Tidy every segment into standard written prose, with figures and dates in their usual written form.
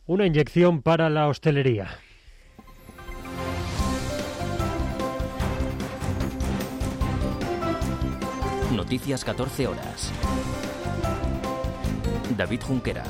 Una inyección para la hostelería. Noticias 14 horas. David Junquera.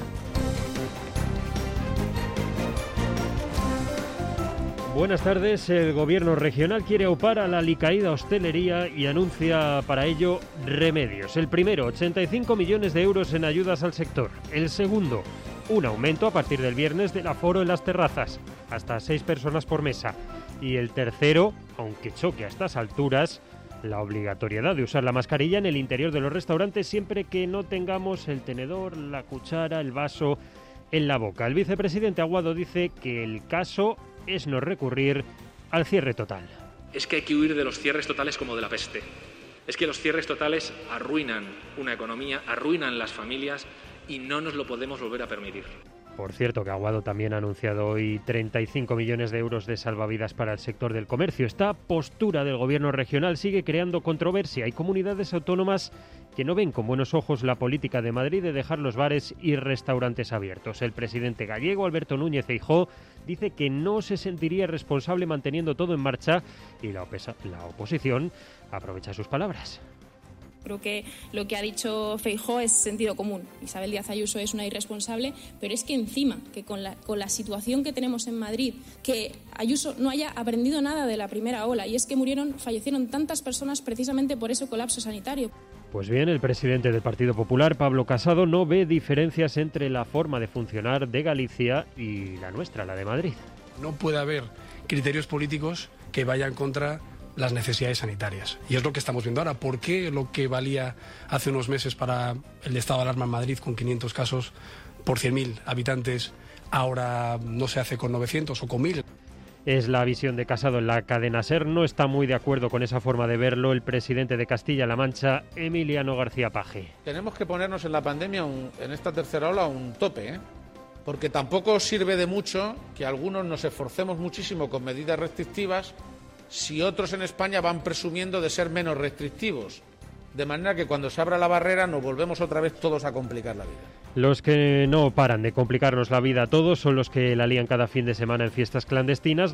Buenas tardes. El gobierno regional quiere aupar a la alicaída hostelería y anuncia para ello remedios. El primero, 85 millones de euros en ayudas al sector. El segundo, un aumento a partir del viernes del aforo en las terrazas, hasta 6 personas por mesa. Y el tercero, aunque choque a estas alturas, la obligatoriedad de usar la mascarilla en el interior de los restaurantes siempre que no tengamos el tenedor, la cuchara, el vaso en la boca. El vicepresidente Aguado dice que el caso es no recurrir al cierre total. Es que hay que huir de los cierres totales como de la peste. Es que los cierres totales arruinan una economía, arruinan las familias y no nos lo podemos volver a permitir. Por cierto, que Aguado también ha anunciado hoy 35 millones de euros de salvavidas para el sector del comercio. Esta postura del gobierno regional sigue creando controversia. Hay comunidades autónomas que no ven con buenos ojos la política de Madrid de dejar los bares y restaurantes abiertos. El presidente gallego, Alberto Núñez Feijóo, dice que no se sentiría responsable manteniendo todo en marcha y la oposición aprovecha sus palabras. Creo que lo que ha dicho Feijóo es sentido común. Isabel Díaz Ayuso es una irresponsable, pero es que encima, que con la situación que tenemos en Madrid, que Ayuso no haya aprendido nada de la primera ola, y es que fallecieron tantas personas precisamente por ese colapso sanitario. Pues bien, el presidente del Partido Popular, Pablo Casado, no ve diferencias entre la forma de funcionar de Galicia y la nuestra, la de Madrid. No puede haber criterios políticos que vayan contra las necesidades sanitarias. Y es lo que estamos viendo ahora. ¿Por qué lo que valía hace unos meses para el estado de alarma en Madrid con 500 casos por 100.000 habitantes ahora no se hace con 900 o con 1.000? Es la visión de Casado en la cadena SER. No está muy de acuerdo con esa forma de verlo el presidente de Castilla-La Mancha, Emiliano García Paje. Tenemos que ponernos en la pandemia, en esta tercera ola, un tope, porque tampoco sirve de mucho que algunos nos esforcemos muchísimo con medidas restrictivas si otros en España van presumiendo de ser menos restrictivos. De manera que cuando se abra la barrera nos volvemos otra vez todos a complicar la vida. Los que no paran de complicarnos la vida a todos son los que la lían cada fin de semana en fiestas clandestinas.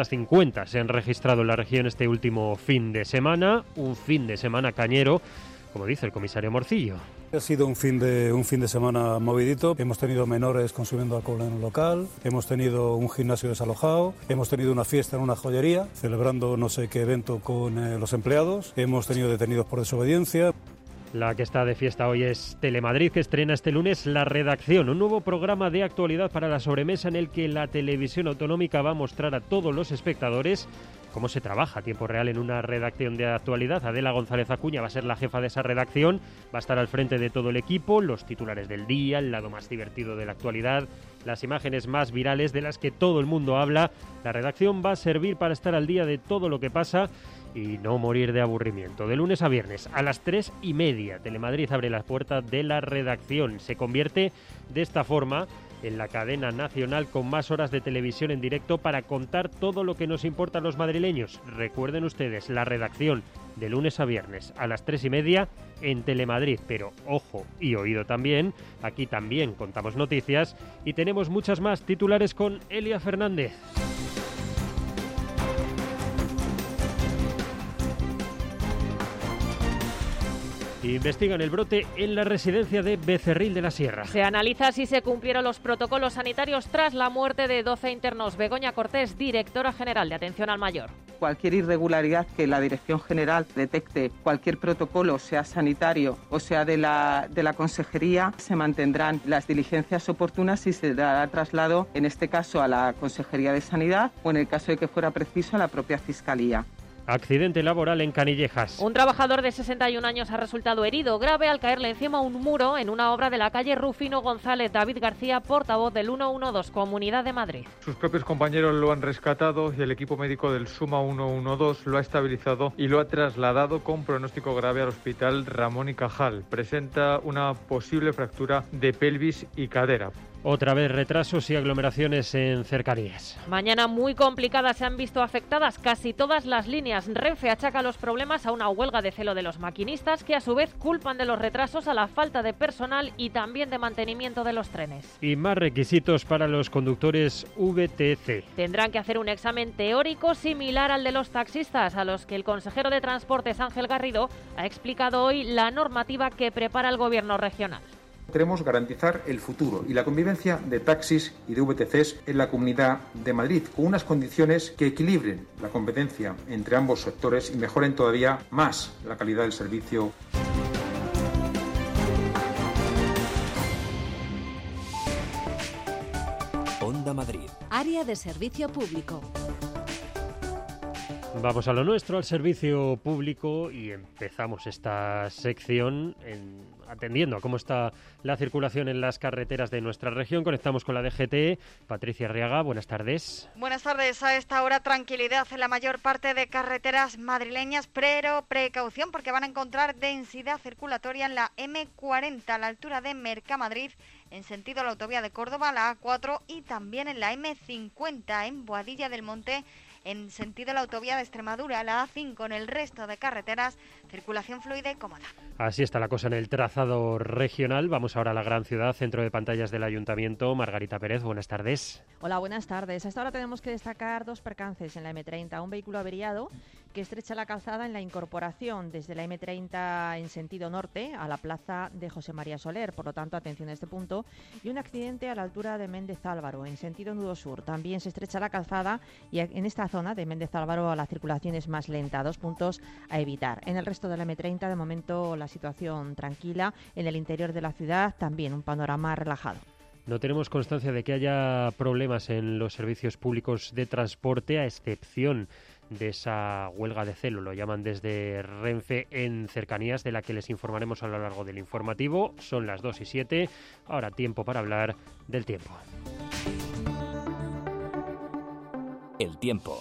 250 se han registrado en la región este último fin de semana. Un fin de semana cañero, como dice el comisario Morcillo. Ha sido un fin de semana movidito. Hemos tenido menores consumiendo alcohol en un local, hemos tenido un gimnasio desalojado, hemos tenido una fiesta en una joyería, celebrando no sé qué evento con los empleados, hemos tenido detenidos por desobediencia. La que está de fiesta hoy es Telemadrid, que estrena este lunes La Redacción, un nuevo programa de actualidad para la sobremesa en el que la televisión autonómica va a mostrar a todos los espectadores cómo se trabaja a tiempo real en una redacción de actualidad. Adela González Acuña va a ser la jefa de esa redacción, va a estar al frente de todo el equipo, los titulares del día, el lado más divertido de la actualidad, las imágenes más virales de las que todo el mundo habla. La redacción va a servir para estar al día de todo lo que pasa y no morir de aburrimiento. De lunes a viernes a las 3:30, Telemadrid abre las puertas de La Redacción. Se convierte de esta forma en la cadena nacional con más horas de televisión en directo para contar todo lo que nos importa a los madrileños. Recuerden ustedes, La Redacción, de lunes a viernes a las 3:30 en Telemadrid. Pero ojo y oído también, aquí también contamos noticias y tenemos muchas más. Titulares con Elia Fernández. Investigan el brote en la residencia de Becerril de la Sierra. Se analiza si se cumplieron los protocolos sanitarios tras la muerte de 12 internos. Begoña Cortés, directora general de Atención al Mayor. Cualquier irregularidad que la Dirección General detecte, cualquier protocolo, sea sanitario o sea de la Consejería, se mantendrán las diligencias oportunas y se dará traslado, en este caso, a la Consejería de Sanidad o, en el caso de que fuera preciso, a la propia Fiscalía. Accidente laboral en Canillejas. Un trabajador de 61 años ha resultado herido grave al caerle encima un muro en una obra de la calle Rufino González. David García, portavoz del 112, Comunidad de Madrid. Sus propios compañeros lo han rescatado y el equipo médico del Suma 112 lo ha estabilizado y lo ha trasladado con pronóstico grave al hospital Ramón y Cajal. Presenta una posible fractura de pelvis y cadera. Otra vez retrasos y aglomeraciones en cercanías. Mañana muy complicadas, se han visto afectadas casi todas las líneas. Renfe achaca los problemas a una huelga de celo de los maquinistas, que a su vez culpan de los retrasos a la falta de personal y también de mantenimiento de los trenes. Y más requisitos para los conductores VTC. Tendrán que hacer un examen teórico similar al de los taxistas, a los que el consejero de Transportes, Ángel Garrido, ha explicado hoy la normativa que prepara el gobierno regional. Queremos garantizar el futuro y la convivencia de taxis y de VTCs en la Comunidad de Madrid, con unas condiciones que equilibren la competencia entre ambos sectores y mejoren todavía más la calidad del servicio. Onda Madrid. Área de servicio público. Vamos a lo nuestro, al servicio público, y empezamos esta sección atendiendo a cómo está la circulación en las carreteras de nuestra región. Conectamos con la DGT. Patricia Arriaga, buenas tardes. Buenas tardes. A esta hora tranquilidad en la mayor parte de carreteras madrileñas, pero precaución porque van a encontrar densidad circulatoria en la M40 a la altura de Mercamadrid, en sentido a la autovía de Córdoba, la A4, y también en la M50 en Boadilla del Monte, en sentido a la autovía de Extremadura, la A5. En el resto de carreteras, circulación fluida y cómoda. Así está la cosa en el trazado regional. Vamos ahora a la gran ciudad, centro de pantallas del Ayuntamiento. Margarita Pérez, buenas tardes. Hola, buenas tardes. Hasta ahora tenemos que destacar dos percances en la M30. Un vehículo averiado que estrecha la calzada en la incorporación desde la M30 en sentido norte a la plaza de José María Soler, por lo tanto atención a este punto, y un accidente a la altura de Méndez Álvaro en sentido nudo sur. También se estrecha la calzada y en esta zona de Méndez Álvaro la circulación es más lenta, 2 puntos a evitar. En el resto de la M30 de momento la situación tranquila, en el interior de la ciudad también un panorama relajado. No tenemos constancia de que haya problemas en los servicios públicos de transporte, a excepción de esa huelga de celo, lo llaman desde Renfe en cercanías, de la que les informaremos a lo largo del informativo. Son las 2:07, ahora tiempo para hablar del tiempo. El tiempo.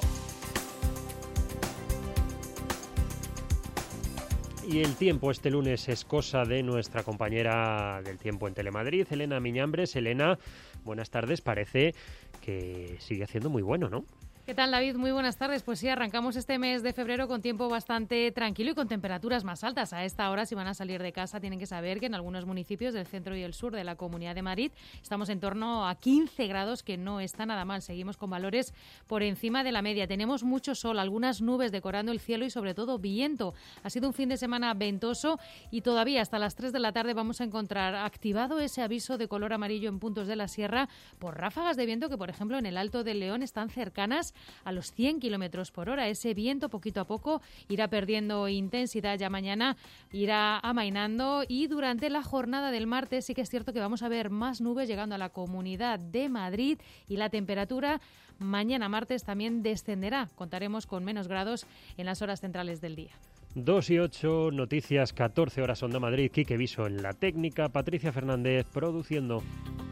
Y el tiempo este lunes es cosa de nuestra compañera del tiempo en Telemadrid, Elena Miñambres. Elena, buenas tardes. Parece que sigue haciendo muy bueno, ¿no? ¿Qué tal, David? Muy buenas tardes. Pues sí, arrancamos este mes de febrero con tiempo bastante tranquilo y con temperaturas más altas. A esta hora, si van a salir de casa, tienen que saber que en algunos municipios del centro y el sur de la Comunidad de Madrid estamos en torno a 15 grados, que no está nada mal. Seguimos con valores por encima de la media. Tenemos mucho sol, algunas nubes decorando el cielo y sobre todo viento. Ha sido un fin de semana ventoso y todavía hasta las 3 de la tarde vamos a encontrar activado ese aviso de color amarillo en puntos de la sierra por ráfagas de viento que, por ejemplo, en el Alto del León están cercanas a los 100 kilómetros por hora. Ese viento poquito a poco irá perdiendo intensidad, ya mañana irá amainando, y durante la jornada del martes sí que es cierto que vamos a ver más nubes llegando a la Comunidad de Madrid, y la temperatura mañana martes también descenderá. Contaremos con menos grados en las horas centrales del día. 2:08, noticias, 14 horas Onda Madrid. Quique Viso en la técnica, Patricia Fernández produciendo.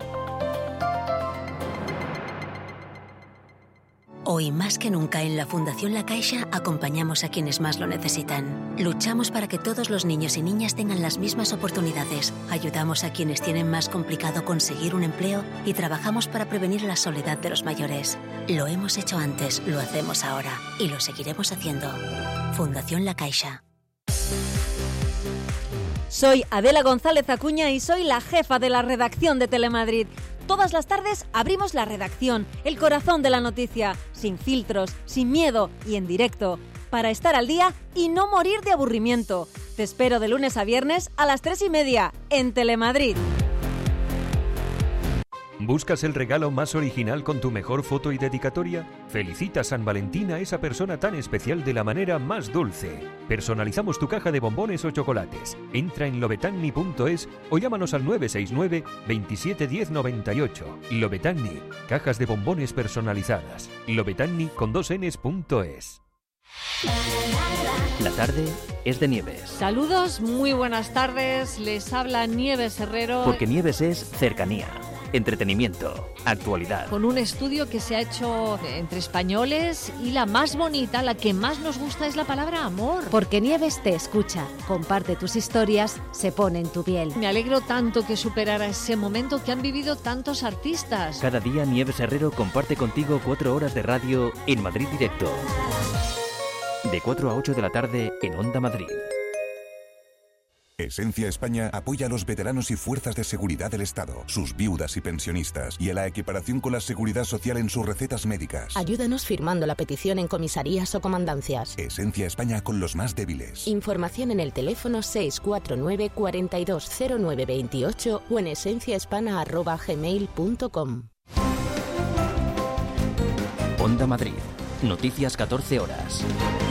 Hoy más que nunca en la Fundación La Caixa acompañamos a quienes más lo necesitan. Luchamos para que todos los niños y niñas tengan las mismas oportunidades. Ayudamos a quienes tienen más complicado conseguir un empleo y trabajamos para prevenir la soledad de los mayores. Lo hemos hecho antes, lo hacemos ahora y lo seguiremos haciendo. Fundación La Caixa. Soy Adela González Acuña y soy la jefa de la redacción de Telemadrid. Todas las tardes abrimos la redacción, el corazón de la noticia, sin filtros, sin miedo y en directo, para estar al día y no morir de aburrimiento. Te espero de lunes a viernes a las 3:30 en Telemadrid. ¿Buscas el regalo más original con tu mejor foto y dedicatoria? Felicita a San Valentín a esa persona tan especial de la manera más dulce. Personalizamos tu caja de bombones o chocolates. Entra en lobetanni.es o llámanos al 969 27 10 98. Lobetanni, cajas de bombones personalizadas. Lobetanni con 2ns.es. La tarde es de Nieves. Saludos, muy buenas tardes. Les habla Nieves Herrero. Porque Nieves es cercanía. entretenimiento, actualidad. Con un estudio que se ha hecho entre españoles y la más bonita, la que más nos gusta es la palabra amor. Porque Nieves te escucha, comparte tus historias, se pone en tu piel. Me alegro tanto que superara ese momento que han vivido tantos artistas. Cada día Nieves Herrero comparte contigo 4 horas de radio en Madrid Directo. De 4 a 8 de la tarde en Onda Madrid. Esencia España apoya a los veteranos y fuerzas de seguridad del Estado, sus viudas y pensionistas, y a la equiparación con la seguridad social en sus recetas médicas. Ayúdanos firmando la petición en comisarías o comandancias. Esencia España con los más débiles. Información en el teléfono 649 420928 o en esenciahispana@gmail.com. Onda Madrid. Noticias 14 horas.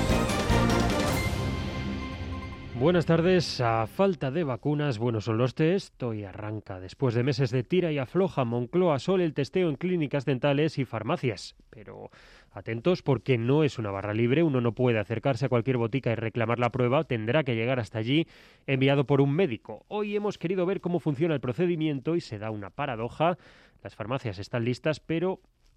Buenas tardes. A falta de vacunas, buenos son los test. Hoy arranca, después de meses de tira y afloja, Moncloa Sol, el testeo en clínicas dentales y farmacias. Pero atentos, porque no es una barra libre. Uno no puede acercarse a cualquier botica y reclamar la prueba. Tendrá que llegar hasta allí enviado por un médico. Hoy hemos querido ver cómo funciona el procedimiento y se da una paradoja. Las farmacias están listas, pero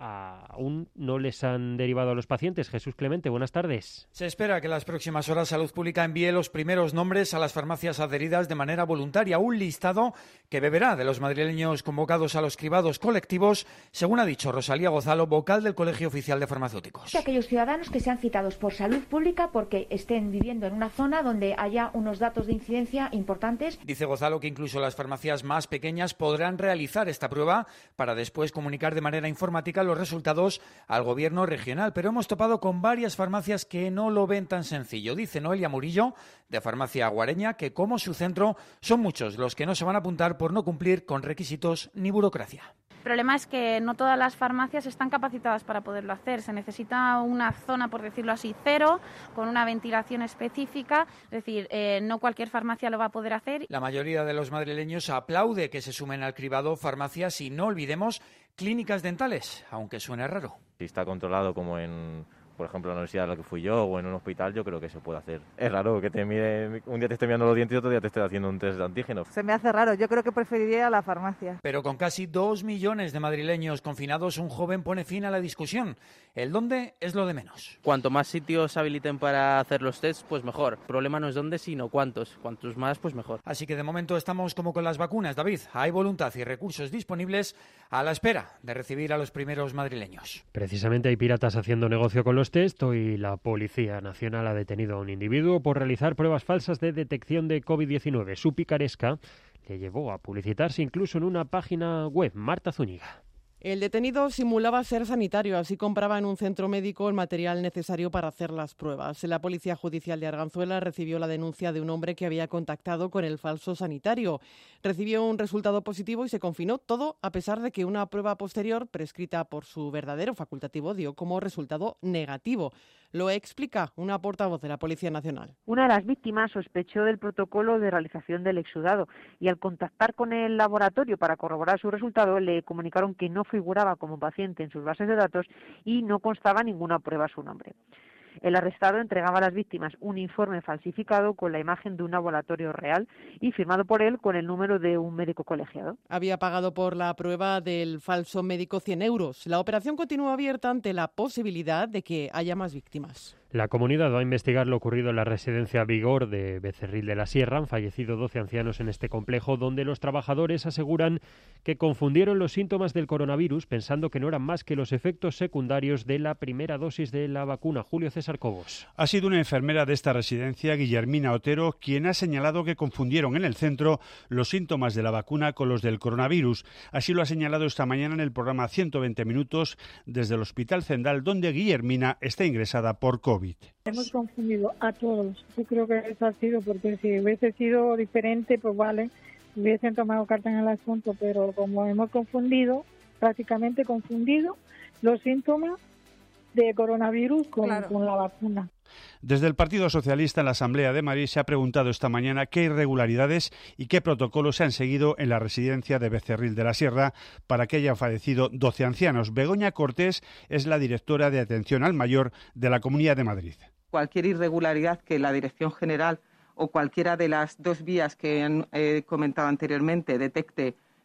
aún no les han derivado a los pacientes. Jesús Clemente, buenas tardes. Se espera que en las próximas horas Salud Pública envíe los primeros nombres a las farmacias adheridas de manera voluntaria, un listado que beberá de los madrileños convocados a los cribados colectivos, según ha dicho Rosalía Gozalo, vocal del Colegio Oficial de Farmacéuticos. Aquellos ciudadanos que sean citados por Salud Pública porque estén viviendo en una zona donde haya unos datos de incidencia importantes. Dice Gozalo que incluso las farmacias más pequeñas podrán realizar esta prueba para después comunicar de manera informática los resultados al gobierno regional, pero hemos topado con varias farmacias que no lo ven tan sencillo. Dice Noelia Murillo, de Farmacia Guareña, que como su centro son muchos los que no se van a apuntar por no cumplir con requisitos ni burocracia. El problema es que no todas las farmacias están capacitadas para poderlo hacer. Se necesita una zona, por decirlo así, cero, con una ventilación específica. Es decir, no cualquier farmacia lo va a poder hacer. La mayoría de los madrileños aplaude que se sumen al cribado farmacias y no olvidemos clínicas dentales, aunque suene raro. Si está controlado como en, por ejemplo, la universidad a la que fui yo o en un hospital, yo creo que se puede hacer. Es raro que te mire, un día te esté mirando los dientes y otro día te esté haciendo un test de antígenos. Se me hace raro, yo creo que preferiría la farmacia. Pero con casi 2 millones de madrileños confinados, un joven pone fin a la discusión. El dónde es lo de menos. Cuanto más sitios habiliten para hacer los tests, pues mejor. El problema no es dónde, sino cuántos. Cuantos más, pues mejor. Así que de momento estamos como con las vacunas, David. Hay voluntad y recursos disponibles a la espera de recibir a los primeros madrileños. Precisamente hay piratas haciendo negocio con los test. Hoy la Policía Nacional ha detenido a un individuo por realizar pruebas falsas de detección de COVID-19. Su picaresca le llevó a publicitarse incluso en una página web. Marta Zúñiga. El detenido simulaba ser sanitario, así compraba en un centro médico el material necesario para hacer las pruebas. La Policía Judicial de Arganzuela recibió la denuncia de un hombre que había contactado con el falso sanitario. Recibió un resultado positivo y se confinó, todo a pesar de que una prueba posterior, prescrita por su verdadero facultativo, dio como resultado negativo. Lo explica una portavoz de la Policía Nacional. Una de las víctimas sospechó del protocolo de realización del exudado y al contactar con el laboratorio para corroborar su resultado le comunicaron que no figuraba como paciente en sus bases de datos y no constaba ninguna prueba a su nombre. El arrestado entregaba a las víctimas un informe falsificado con la imagen de un laboratorio real y firmado por él con el número de un médico colegiado. Había pagado por la prueba del falso médico 100 euros. La operación continúa abierta ante la posibilidad de que haya más víctimas. La comunidad va a investigar lo ocurrido en la residencia Vigor de Becerril de la Sierra. Han fallecido 12 ancianos en este complejo, donde los trabajadores aseguran que confundieron los síntomas del coronavirus pensando que no eran más que los efectos secundarios de la primera dosis de la vacuna. Julio César Cobos. Ha sido una enfermera de esta residencia, Guillermina Otero, quien ha señalado que confundieron en el centro los síntomas de la vacuna con los del coronavirus. Así lo ha señalado esta mañana en el programa 120 Minutos desde el Hospital Zendal, donde Guillermina está ingresada por COVID. Hemos confundido a todos. Yo creo que eso ha sido porque si hubiese sido diferente, pues vale, hubiesen tomado carta en el asunto, pero como hemos confundido, prácticamente confundido los síntomas de coronavirus con la vacuna. Desde el Partido Socialista en la Asamblea de Madrid se ha preguntado esta mañana qué irregularidades y qué protocolos se han seguido en la residencia de Becerril de la Sierra para que hayan fallecido 12 ancianos. Begoña Cortés es la directora de Atención al Mayor de la Comunidad de Madrid. Cualquier irregularidad que la Dirección General o cualquiera de las dos vías que he comentado anteriormente detecte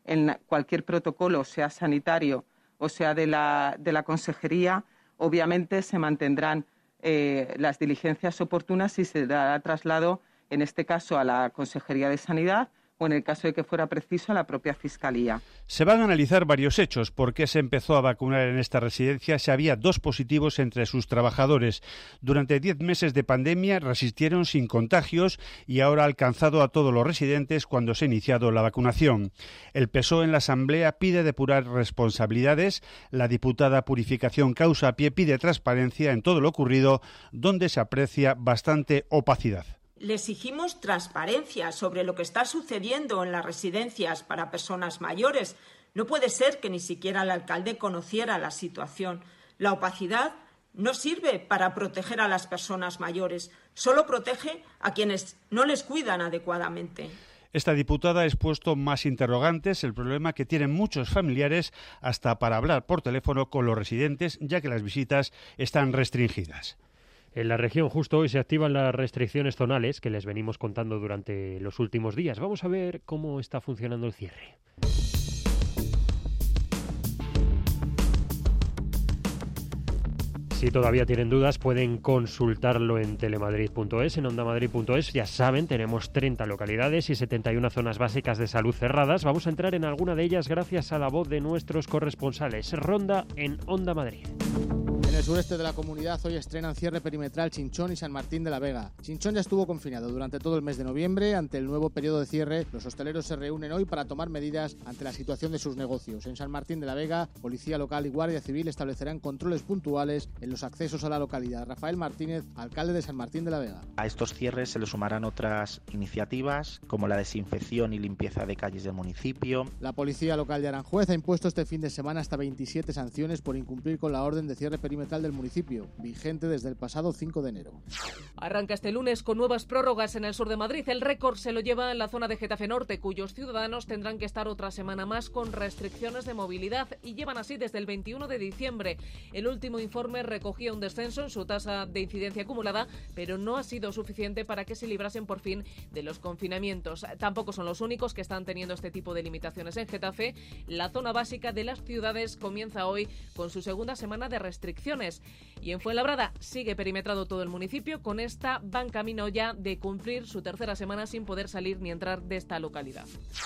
en cualquier protocolo, sea sanitario o sea de la consejería, obviamente se mantendrán las diligencias oportunas y se dará traslado, en este caso, a la Consejería de Sanidad o, en el caso de que fuera preciso, a la propia Fiscalía. Se van a analizar varios hechos. ¿Por qué se empezó a vacunar en esta residencia si había 2 positivos entre sus trabajadores? Durante 10 meses de pandemia resistieron sin contagios y ahora ha alcanzado a todos los residentes cuando se ha iniciado la vacunación. El PSOE en la Asamblea pide depurar responsabilidades. La diputada Purificación Causapié pide transparencia en todo lo ocurrido, donde se aprecia bastante opacidad. Le exigimos transparencia sobre lo que está sucediendo en las residencias para personas mayores. No puede ser que ni siquiera el alcalde conociera la situación. La opacidad no sirve para proteger a las personas mayores, solo protege a quienes no les cuidan adecuadamente. Esta diputada ha expuesto más interrogantes, el problema que tienen muchos familiares hasta para hablar por teléfono con los residentes, ya que las visitas están restringidas. En la región justo hoy se activan las restricciones zonales que les venimos contando durante los últimos días. Vamos a ver cómo está funcionando el cierre. Si todavía tienen dudas, pueden consultarlo en telemadrid.es, en ondamadrid.es. Ya saben, tenemos 30 localidades y 71 zonas básicas de salud cerradas. Vamos a entrar en alguna de ellas gracias a la voz de nuestros corresponsales. Ronda en Onda Madrid. En el sureste de la comunidad hoy estrenan cierre perimetral Chinchón y San Martín de la Vega. Chinchón ya estuvo confinado durante todo el mes de noviembre. Ante el nuevo periodo de cierre, los hosteleros se reúnen hoy para tomar medidas ante la situación de sus negocios. En San Martín de la Vega, Policía Local y Guardia Civil establecerán controles puntuales en los accesos a la localidad. Rafael Martínez, alcalde de San Martín de la Vega. A estos cierres se le sumarán otras iniciativas como la desinfección y limpieza de calles del municipio. La Policía Local de Aranjuez ha impuesto este fin de semana hasta 27 sanciones por incumplir con la orden de cierre perimetral del municipio, vigente desde el pasado 5 de enero. Arranca este lunes con nuevas prórrogas en el sur de Madrid. El récord se lo lleva en la zona de Getafe Norte, cuyos ciudadanos tendrán que estar otra semana más con restricciones de movilidad y llevan así desde el 21 de diciembre. El último informe recogía un descenso en su tasa de incidencia acumulada, pero no ha sido suficiente para que se librasen por fin de los confinamientos. Tampoco son los únicos que están teniendo este tipo de limitaciones en Getafe. La zona básica de las ciudades comienza hoy con su segunda semana de restricciones. Y en Fuenlabrada sigue perimetrado todo el municipio. Con esta van camino ya de cumplir su tercera semana sin poder salir ni entrar de esta localidad.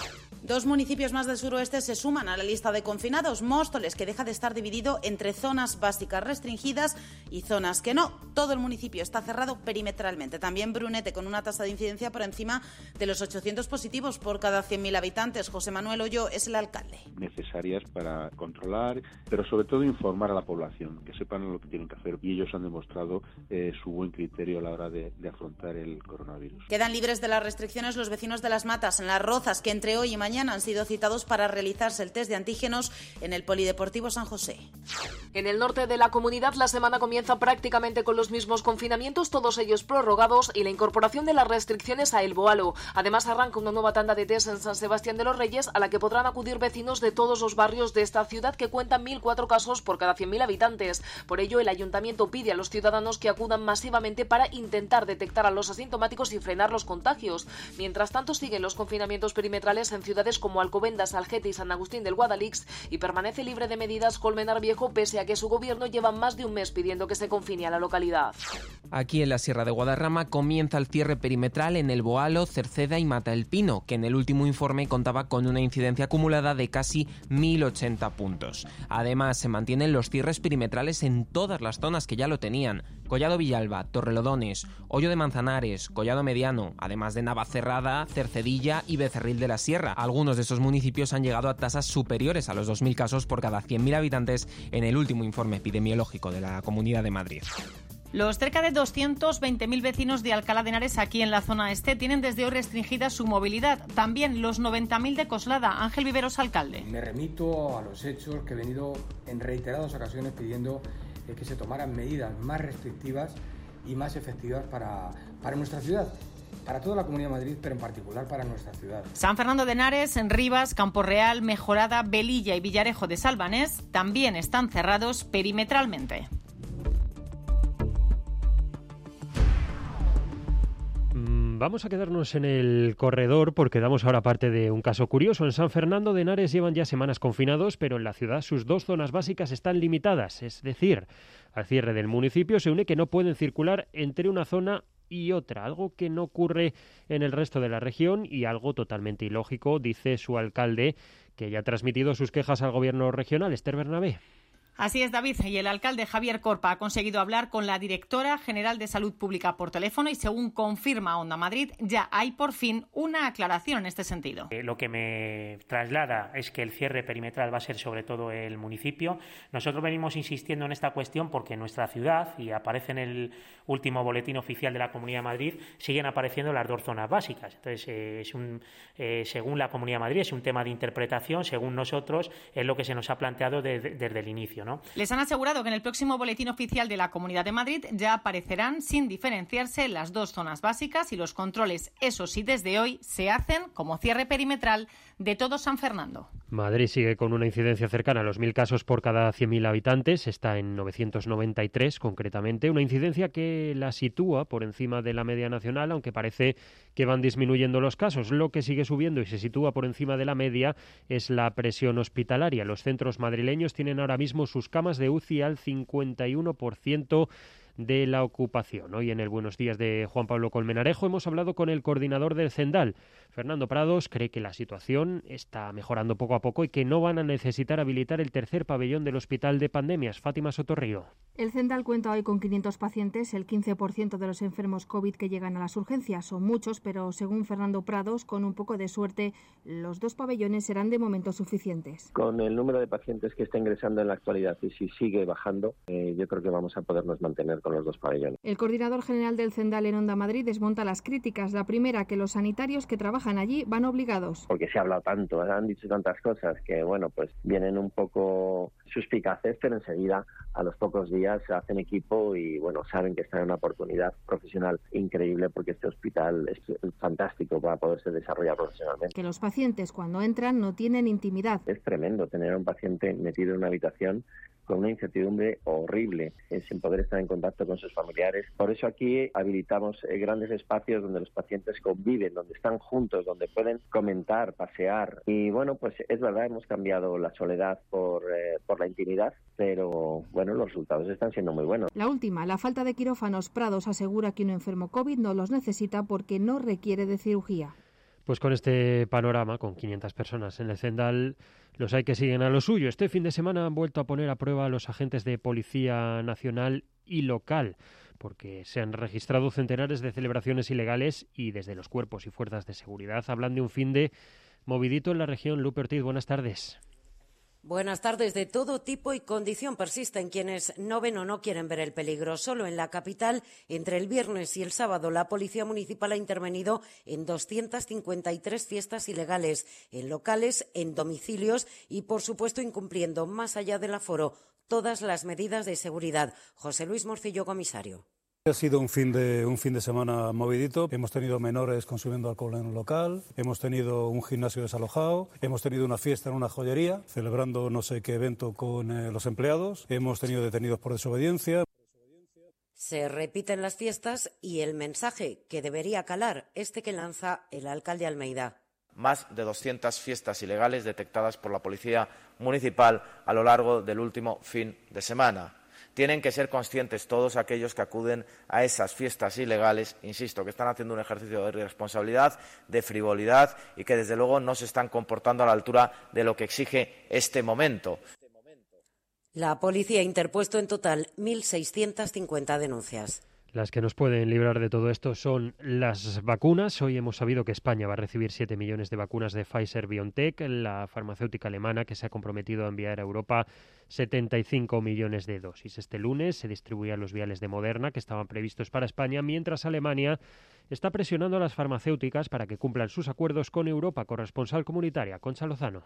2 municipios más del suroeste se suman a la lista de confinados. Móstoles, que deja de estar dividido entre zonas básicas restringidas y zonas que no. Todo el municipio está cerrado perimetralmente. También Brunete, con una tasa de incidencia por encima de los 800 positivos por cada 100.000 habitantes. José Manuel Hoyo es el alcalde. Necesarias para controlar, pero sobre todo informar a la población, que sepan lo que tienen que hacer, y ellos han demostrado su buen criterio a la hora de afrontar el coronavirus. Quedan libres de las restricciones los vecinos de Las Matas, en Las Rozas, que entre hoy y mañana han sido citados para realizarse el test de antígenos en el Polideportivo San José. En el norte de la comunidad la semana comienza prácticamente con los mismos confinamientos, todos ellos prorrogados, y la incorporación de las restricciones a El Boalo. Además arranca una nueva tanda de test en San Sebastián de los Reyes, a la que podrán acudir vecinos de todos los barrios de esta ciudad, que cuenta 1.004 casos por cada 100.000 habitantes. Por ello, el ayuntamiento pide a los ciudadanos que acudan masivamente para intentar detectar a los asintomáticos y frenar los contagios. Mientras tanto, siguen los confinamientos perimetrales en ciudades como Alcobendas, Algete y San Agustín del Guadalix, y permanece libre de medidas Colmenar Viejo, pese a que su gobierno lleva más de un mes pidiendo que se confine a la localidad. Aquí en la Sierra de Guadarrama comienza el cierre perimetral en El Boalo, Cerceda y Mata el Pino, que en el último informe contaba con una incidencia acumulada de casi 1.080 puntos. Además, se mantienen los cierres perimetrales en todas las zonas que ya lo tenían: Collado Villalba, Torrelodones, Hoyo de Manzanares, Collado Mediano, además de Navacerrada, Cercedilla y Becerril de la Sierra. Algunos de esos municipios han llegado a tasas superiores a los 2.000 casos por cada 100.000 habitantes en el último informe epidemiológico de la Comunidad de Madrid. Los cerca de 220.000 vecinos de Alcalá de Henares, aquí en la zona este, tienen desde hoy restringida su movilidad. También los 90.000 de Coslada. Ángel Viveros, alcalde. Me remito a los hechos que he venido en reiteradas ocasiones pidiendo que se tomaran medidas más restrictivas y más efectivas para nuestra ciudad. Para toda la Comunidad de Madrid, pero en particular para nuestra ciudad. San Fernando de Henares, en Rivas, Campo Real, Mejorada, Velilla y Villarejo de Salvanés también están cerrados perimetralmente. Vamos a quedarnos en el corredor porque damos ahora parte de un caso curioso. En San Fernando de Henares llevan ya semanas confinados, pero en la ciudad sus 2 zonas básicas están limitadas. Es decir, al cierre del municipio se une que no pueden circular entre una zona y otra, algo que no ocurre en el resto de la región y algo totalmente ilógico, dice su alcalde, que ya ha transmitido sus quejas al gobierno regional. Esther Bernabé. Así es, David, y el alcalde Javier Corpa ha conseguido hablar con la directora general de Salud Pública por teléfono y, según confirma Onda Madrid, ya hay por fin una aclaración en este sentido. Lo que me traslada es que el cierre perimetral va a ser sobre todo el municipio. Nosotros venimos insistiendo en esta cuestión porque en nuestra ciudad, y aparece en el último boletín oficial de la Comunidad de Madrid, siguen apareciendo las 2 zonas básicas. Entonces, según la Comunidad de Madrid, es un tema de interpretación, según nosotros, es lo que se nos ha planteado desde el inicio, ¿no? Les han asegurado que en el próximo boletín oficial de la Comunidad de Madrid ya aparecerán sin diferenciarse las 2 zonas básicas y los controles, eso sí, desde hoy se hacen como cierre perimetral de todo San Fernando. Madrid sigue con una incidencia cercana a los 1.000 casos por cada 100.000 habitantes, está en 993 concretamente, una incidencia que la sitúa por encima de la media nacional, aunque parece que van disminuyendo los casos. Lo que sigue subiendo y se sitúa por encima de la media es la presión hospitalaria. Los centros madrileños tienen ahora mismo sus camas de UCI al 51% de la ocupación. Hoy en el Buenos Días de Juan Pablo Colmenarejo hemos hablado con el coordinador del Cendal. Fernando Prados cree que la situación está mejorando poco a poco y que no van a necesitar habilitar el 3er pabellón del Hospital de Pandemias. Fátima Sotorrío. El Cendal cuenta hoy con 500 pacientes, el 15% de los enfermos COVID que llegan a las urgencias. Son muchos, pero según Fernando Prados, con un poco de suerte, los 2 pabellones serán de momento suficientes. Con el número de pacientes que está ingresando en la actualidad y si sigue bajando, yo creo que vamos a podernos mantener con los 2 pabellones. El coordinador general del Cendal en Onda Madrid desmonta las críticas. La primera, que los sanitarios que trabajan allí van obligados. Porque se ha hablado tanto, han dicho tantas cosas que, bueno, pues vienen un poco suspicaces, pero enseguida, a los pocos días, se hacen equipo y, bueno, saben que están en una oportunidad profesional increíble porque este hospital es fantástico para poderse desarrollar profesionalmente. Que los pacientes, cuando entran, no tienen intimidad. Es tremendo tener a un paciente metido en una habitación con una incertidumbre horrible, sin poder estar en contacto con sus familiares. Por eso aquí habilitamos grandes espacios donde los pacientes conviven, donde están juntos, donde pueden comentar, pasear. Y bueno, pues es verdad, hemos cambiado la soledad por la intimidad, pero bueno, los resultados están siendo muy buenos. La última, la falta de quirófanos. Prados asegura que un enfermo COVID no los necesita porque no requiere de cirugía. Pues con este panorama, con 500 personas en el Cendal, los hay que siguen a lo suyo. Este fin de semana han vuelto a poner a prueba a los agentes de Policía Nacional y local, porque se han registrado centenares de celebraciones ilegales y desde los cuerpos y fuerzas de seguridad hablan de un fin de movidito en la región. Lupe Ortiz, buenas tardes. Buenas tardes. De todo tipo y condición persisten quienes no ven o no quieren ver el peligro. Solo en la capital, entre el viernes y el sábado, la Policía Municipal ha intervenido en 253 fiestas ilegales, en locales, en domicilios y, por supuesto, incumpliendo, más allá del aforo, todas las medidas de seguridad. José Luis Morcillo, comisario. Ha sido un fin de semana movidito. Hemos tenido menores consumiendo alcohol en un local, hemos tenido un gimnasio desalojado, hemos tenido una fiesta en una joyería, celebrando no sé qué evento con los empleados, hemos tenido detenidos por desobediencia. Se repiten las fiestas y el mensaje que debería calar, que lanza el alcalde Almeida. Más de 200 fiestas ilegales detectadas por la Policía Municipal a lo largo del último fin de semana. Tienen que ser conscientes todos aquellos que acuden a esas fiestas ilegales, insisto, que están haciendo un ejercicio de irresponsabilidad, de frivolidad y que desde luego no se están comportando a la altura de lo que exige este momento. La policía ha interpuesto en total 1.650 denuncias. Las que nos pueden librar de todo esto son las vacunas. Hoy hemos sabido que España va a recibir 7 millones de vacunas de Pfizer-BioNTech, la farmacéutica alemana que se ha comprometido a enviar a Europa 75 millones de dosis. Este lunes se distribuían los viales de Moderna que estaban previstos para España, mientras Alemania está presionando a las farmacéuticas para que cumplan sus acuerdos con Europa. Corresponsal comunitaria, Concha Lozano.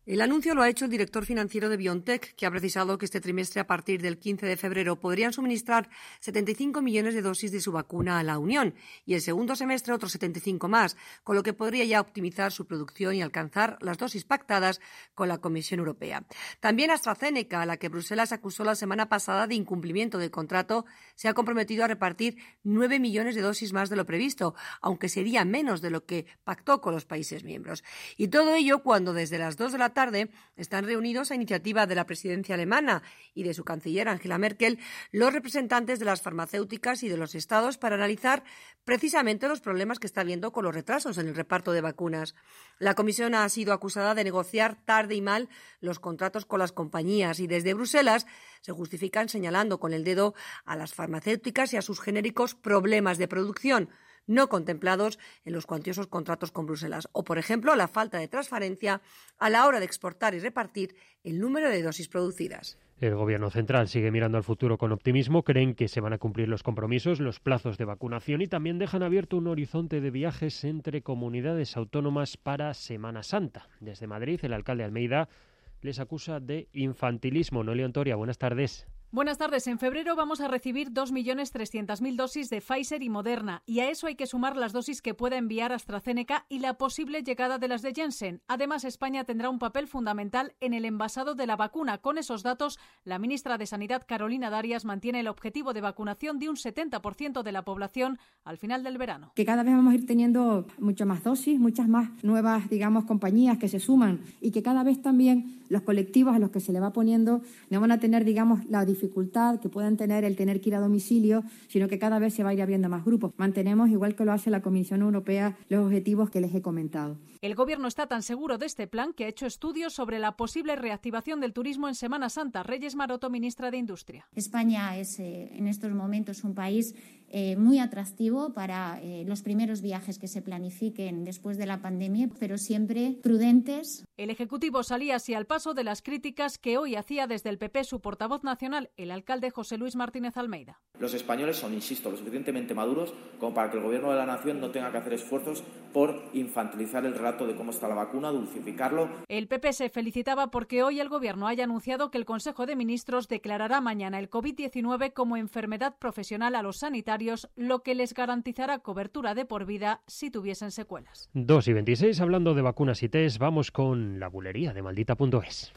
El anuncio lo ha hecho el director financiero de BioNTech, que ha precisado que este trimestre, a partir del 15 de febrero, podrían suministrar 75 millones de dosis de su vacuna a la Unión y el segundo semestre otros 75 más, con lo que podría ya optimizar su producción y alcanzar las dosis pactadas con la Comisión Europea. También AstraZeneca, a la que Bruselas acusó la semana pasada de incumplimiento del contrato, se ha comprometido a repartir 9 millones de dosis más de lo previsto, aunque sería menos de lo que pactó con los países miembros. Y todo ello cuando desde las 2 de la tarde están reunidos a iniciativa de la presidencia alemana y de su canciller Angela Merkel los representantes de las farmacéuticas y de los estados para analizar precisamente los problemas que está habiendo con los retrasos en el reparto de vacunas. La Comisión ha sido acusada de negociar tarde y mal los contratos con las compañías y desde Bruselas se justifican señalando con el dedo a las farmacéuticas y a sus genéricos problemas de producción no contemplados en los cuantiosos contratos con Bruselas o, por ejemplo, la falta de transparencia a la hora de exportar y repartir el número de dosis producidas. El Gobierno central sigue mirando al futuro con optimismo, creen que se van a cumplir los compromisos, los plazos de vacunación y también dejan abierto un horizonte de viajes entre comunidades autónomas para Semana Santa. Desde Madrid, el alcalde Almeida les acusa de infantilismo. Noelia Ontoria, buenas tardes. Buenas tardes. En febrero vamos a recibir 2.300.000 dosis de Pfizer y Moderna y a eso hay que sumar las dosis que pueda enviar AstraZeneca y la posible llegada de las de Janssen. Además, España tendrá un papel fundamental en el envasado de la vacuna. Con esos datos, la ministra de Sanidad, Carolina Darias, mantiene el objetivo de vacunación de un 70% de la población al final del verano. Que cada vez vamos a ir teniendo muchas más dosis, muchas más nuevas, compañías que se suman y que cada vez también los colectivos a los que se le va poniendo no van a tener, la dificultad que puedan tener el tener que ir a domicilio, sino que cada vez se va a ir abriendo más grupos. Mantenemos, igual que lo hace la Comisión Europea, los objetivos que les he comentado. El Gobierno está tan seguro de este plan que ha hecho estudios sobre la posible reactivación del turismo en Semana Santa. Reyes Maroto, ministra de Industria. España es en estos momentos un país muy atractivo para los primeros viajes que se planifiquen después de la pandemia, pero siempre prudentes. El Ejecutivo salía así al paso de las críticas que hoy hacía desde el PP su portavoz nacional, el alcalde José Luis Martínez Almeida. Los españoles son, insisto, lo suficientemente maduros como para que el Gobierno de la Nación no tenga que hacer esfuerzos por infantilizar el relato de cómo está la vacuna, dulcificarlo. El PP se felicitaba porque hoy el Gobierno haya anunciado que el Consejo de Ministros declarará mañana el COVID-19 como enfermedad profesional a los sanitarios, lo que les garantizará cobertura de por vida si tuviesen secuelas. 2:26, hablando de vacunas y test, vamos con la bulería de Maldita.es.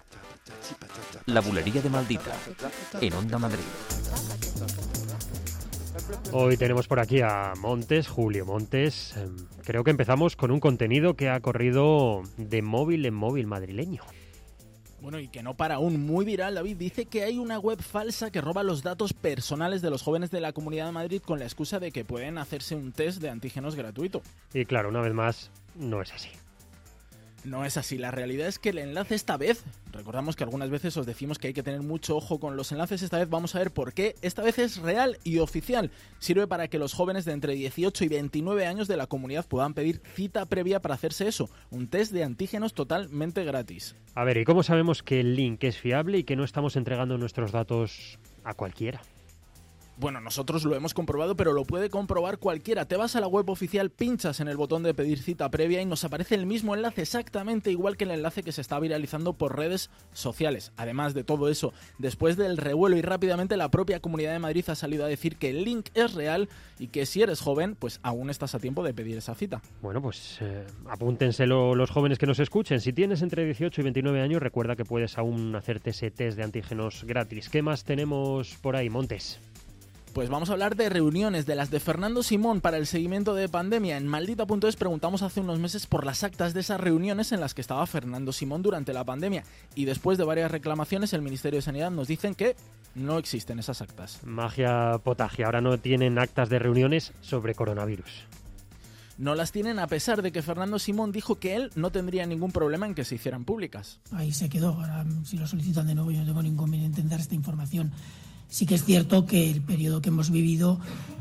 La bulería de Maldita, en Onda Madrid. Hoy tenemos por aquí a Montes, Julio Montes. Creo que empezamos con un contenido que ha corrido de móvil en móvil madrileño. Bueno, y que no para aún, muy viral, David, dice que hay una web falsa que roba los datos personales de los jóvenes de la Comunidad de Madrid con la excusa de que pueden hacerse un test de antígenos gratuito. Y claro, una vez más, no es así. No es así, la realidad es que el enlace esta vez, recordamos que algunas veces os decimos que hay que tener mucho ojo con los enlaces, esta vez vamos a ver por qué, esta vez es real y oficial, sirve para que los jóvenes de entre 18 y 29 años de la comunidad puedan pedir cita previa para hacerse eso, un test de antígenos totalmente gratis. A ver, ¿y cómo sabemos que el link es fiable y que no estamos entregando nuestros datos a cualquiera? Bueno, nosotros lo hemos comprobado, pero lo puede comprobar cualquiera. Te vas a la web oficial, pinchas en el botón de pedir cita previa y nos aparece el mismo enlace, exactamente igual que el enlace que se está viralizando por redes sociales. Además de todo eso, después del revuelo y rápidamente la propia Comunidad de Madrid ha salido a decir que el link es real y que si eres joven, pues aún estás a tiempo de pedir esa cita. Bueno, pues apúntenselo los jóvenes que nos escuchen. Si tienes entre 18 y 29 años, recuerda que puedes aún hacerte ese test de antígenos gratis. ¿Qué más tenemos por ahí, Montes? Pues vamos a hablar de reuniones, de las de Fernando Simón para el seguimiento de pandemia. En Maldita.es preguntamos hace unos meses por las actas de esas reuniones en las que estaba Fernando Simón durante la pandemia. Y después de varias reclamaciones, el Ministerio de Sanidad nos dicen que no existen esas actas. Magia potagia, ahora no tienen actas de reuniones sobre coronavirus. No las tienen a pesar de que Fernando Simón dijo que él no tendría ningún problema en que se hicieran públicas. Ahí se quedó. Ahora, si lo solicitan de nuevo, yo no tengo ningún inconveniente en dar esta información. Sí que es cierto que el periodo que hemos vivido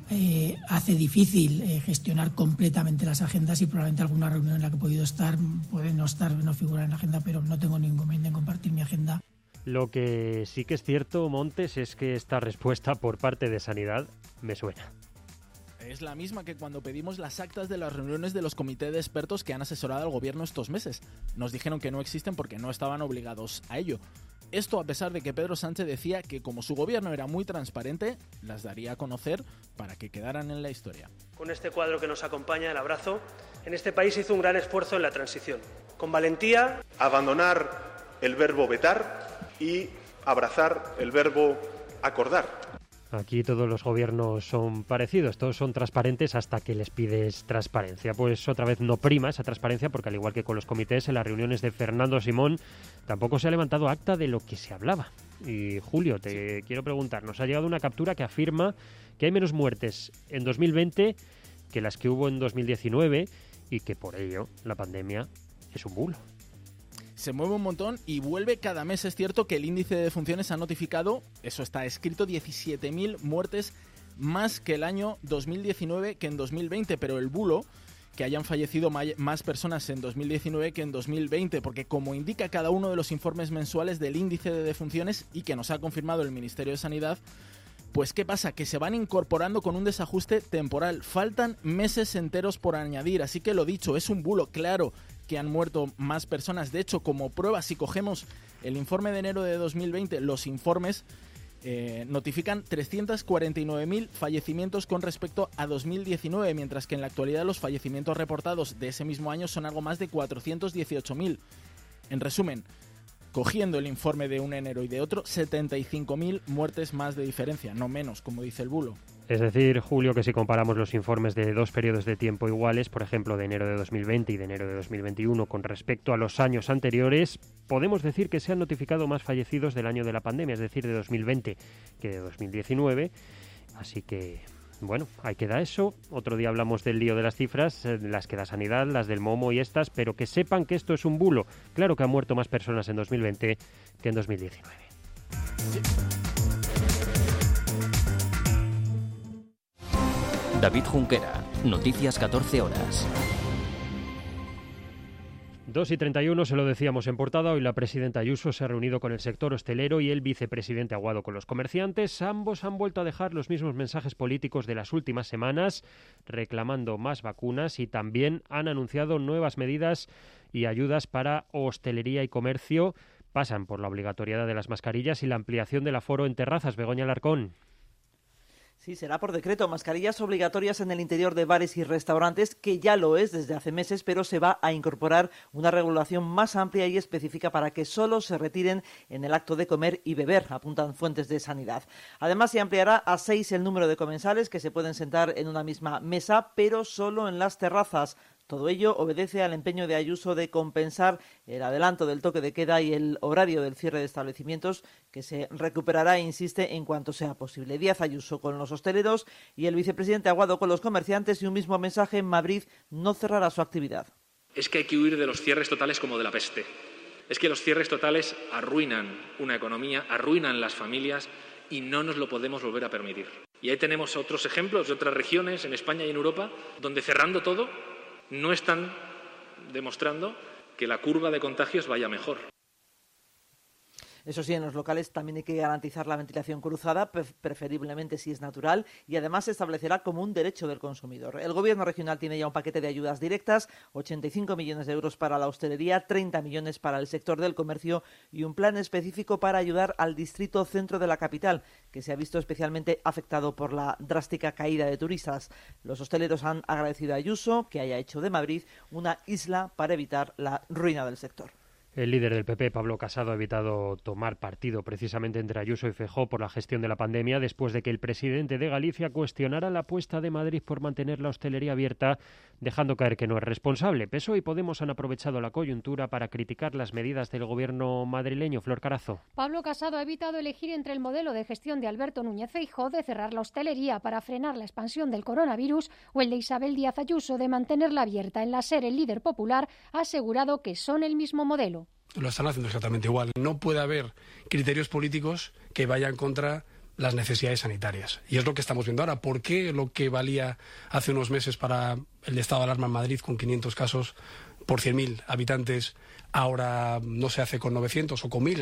hace difícil gestionar completamente las agendas y probablemente alguna reunión en la que he podido estar puede no figurar en la agenda, pero no tengo ningún inconveniente en compartir mi agenda. Lo que sí que es cierto, Montes, es que esta respuesta por parte de Sanidad me suena. Es la misma que cuando pedimos las actas de las reuniones de los comités de expertos que han asesorado al gobierno estos meses. Nos dijeron que no existen porque no estaban obligados a ello. Esto a pesar de que Pedro Sánchez decía que como su gobierno era muy transparente, las daría a conocer para que quedaran en la historia. Con este cuadro que nos acompaña, el abrazo, en este país hizo un gran esfuerzo en la transición. Con valentía. Abandonar el verbo vetar y abrazar el verbo acordar. Aquí todos los gobiernos son parecidos, todos son transparentes hasta que les pides transparencia. Pues otra vez no prima esa transparencia porque al igual que con los comités, en las reuniones de Fernando Simón tampoco se ha levantado acta de lo que se hablaba. Y Julio, te quiero preguntar, nos ha llegado una captura que afirma que hay menos muertes en 2020 que las que hubo en 2019 y que por ello la pandemia es un bulo. Se mueve un montón y vuelve cada mes. Es cierto que el índice de defunciones ha notificado, eso está escrito, 17.000 muertes más que el año 2019 que en 2020, pero el bulo, que hayan fallecido más personas en 2019 que en 2020, porque como indica cada uno de los informes mensuales del índice de defunciones y que nos ha confirmado el Ministerio de Sanidad, pues ¿qué pasa? Que se van incorporando con un desajuste temporal. Faltan meses enteros por añadir, así que lo dicho, es un bulo, claro que han muerto más personas. De hecho, como prueba, si cogemos el informe de enero de 2020, los informes notifican 349.000 fallecimientos con respecto a 2019, mientras que en la actualidad los fallecimientos reportados de ese mismo año son algo más de 418.000. En resumen, cogiendo el informe de un enero y de otro, 75.000 muertes más de diferencia, no menos, como dice el bulo. Es decir, Julio, que si comparamos los informes de dos periodos de tiempo iguales, por ejemplo, de enero de 2020 y de enero de 2021, con respecto a los años anteriores, podemos decir que se han notificado más fallecidos del año de la pandemia, es decir, de 2020 que de 2019. Así que, bueno, ahí queda eso. Otro día hablamos del lío de las cifras, las que da Sanidad, las del Momo y estas, pero que sepan que esto es un bulo. Claro que han muerto más personas en 2020 que en 2019. Sí. David Junquera, Noticias 14 horas. 2:31, se lo decíamos en portada, hoy la presidenta Ayuso se ha reunido con el sector hostelero y el vicepresidente Aguado con los comerciantes. Ambos han vuelto a dejar los mismos mensajes políticos de las últimas semanas, reclamando más vacunas, y también han anunciado nuevas medidas y ayudas para hostelería y comercio. Pasan por la obligatoriedad de las mascarillas y la ampliación del aforo en terrazas. Begoña Alarcón. Sí, será por decreto. Mascarillas obligatorias en el interior de bares y restaurantes, que ya lo es desde hace meses, pero se va a incorporar una regulación más amplia y específica para que solo se retiren en el acto de comer y beber, apuntan fuentes de Sanidad. Además, se ampliará a 6 el número de comensales que se pueden sentar en una misma mesa, pero solo en las terrazas. Todo ello obedece al empeño de Ayuso de compensar el adelanto del toque de queda y el horario del cierre de establecimientos, que se recuperará, insiste, en cuanto sea posible. Díaz Ayuso con los hosteleros y el vicepresidente Aguado con los comerciantes, y un mismo mensaje en Madrid: no cerrará su actividad. Es que hay que huir de los cierres totales como de la peste. Es que los cierres totales arruinan una economía, arruinan las familias y no nos lo podemos volver a permitir. Y ahí tenemos otros ejemplos de otras regiones en España y en Europa donde cerrando todo no están demostrando que la curva de contagios vaya mejor. Eso sí, en los locales también hay que garantizar la ventilación cruzada, preferiblemente si es natural, y además se establecerá como un derecho del consumidor. El Gobierno regional tiene ya un paquete de ayudas directas, 85 millones de euros para la hostelería, 30 millones para el sector del comercio y un plan específico para ayudar al distrito centro de la capital, que se ha visto especialmente afectado por la drástica caída de turistas. Los hosteleros han agradecido a Ayuso que haya hecho de Madrid una isla para evitar la ruina del sector. El líder del PP, Pablo Casado, ha evitado tomar partido precisamente entre Ayuso y Feijóo por la gestión de la pandemia, después de que el presidente de Galicia cuestionara la apuesta de Madrid por mantener la hostelería abierta, dejando caer que no es responsable. PSOE y Podemos han aprovechado la coyuntura para criticar las medidas del gobierno madrileño. Flor Carazo. Pablo Casado ha evitado elegir entre el modelo de gestión de Alberto Núñez Feijóo de cerrar la hostelería para frenar la expansión del coronavirus o el de Isabel Díaz Ayuso de mantenerla abierta. En la SER, el líder popular ha asegurado que son el mismo modelo. Lo están haciendo exactamente igual. No puede haber criterios políticos que vayan contra las necesidades sanitarias. Y es lo que estamos viendo ahora. ¿Por qué lo que valía hace unos meses para el estado de alarma en Madrid con 500 casos por 100.000 habitantes ahora no se hace con 900 o con 1.000?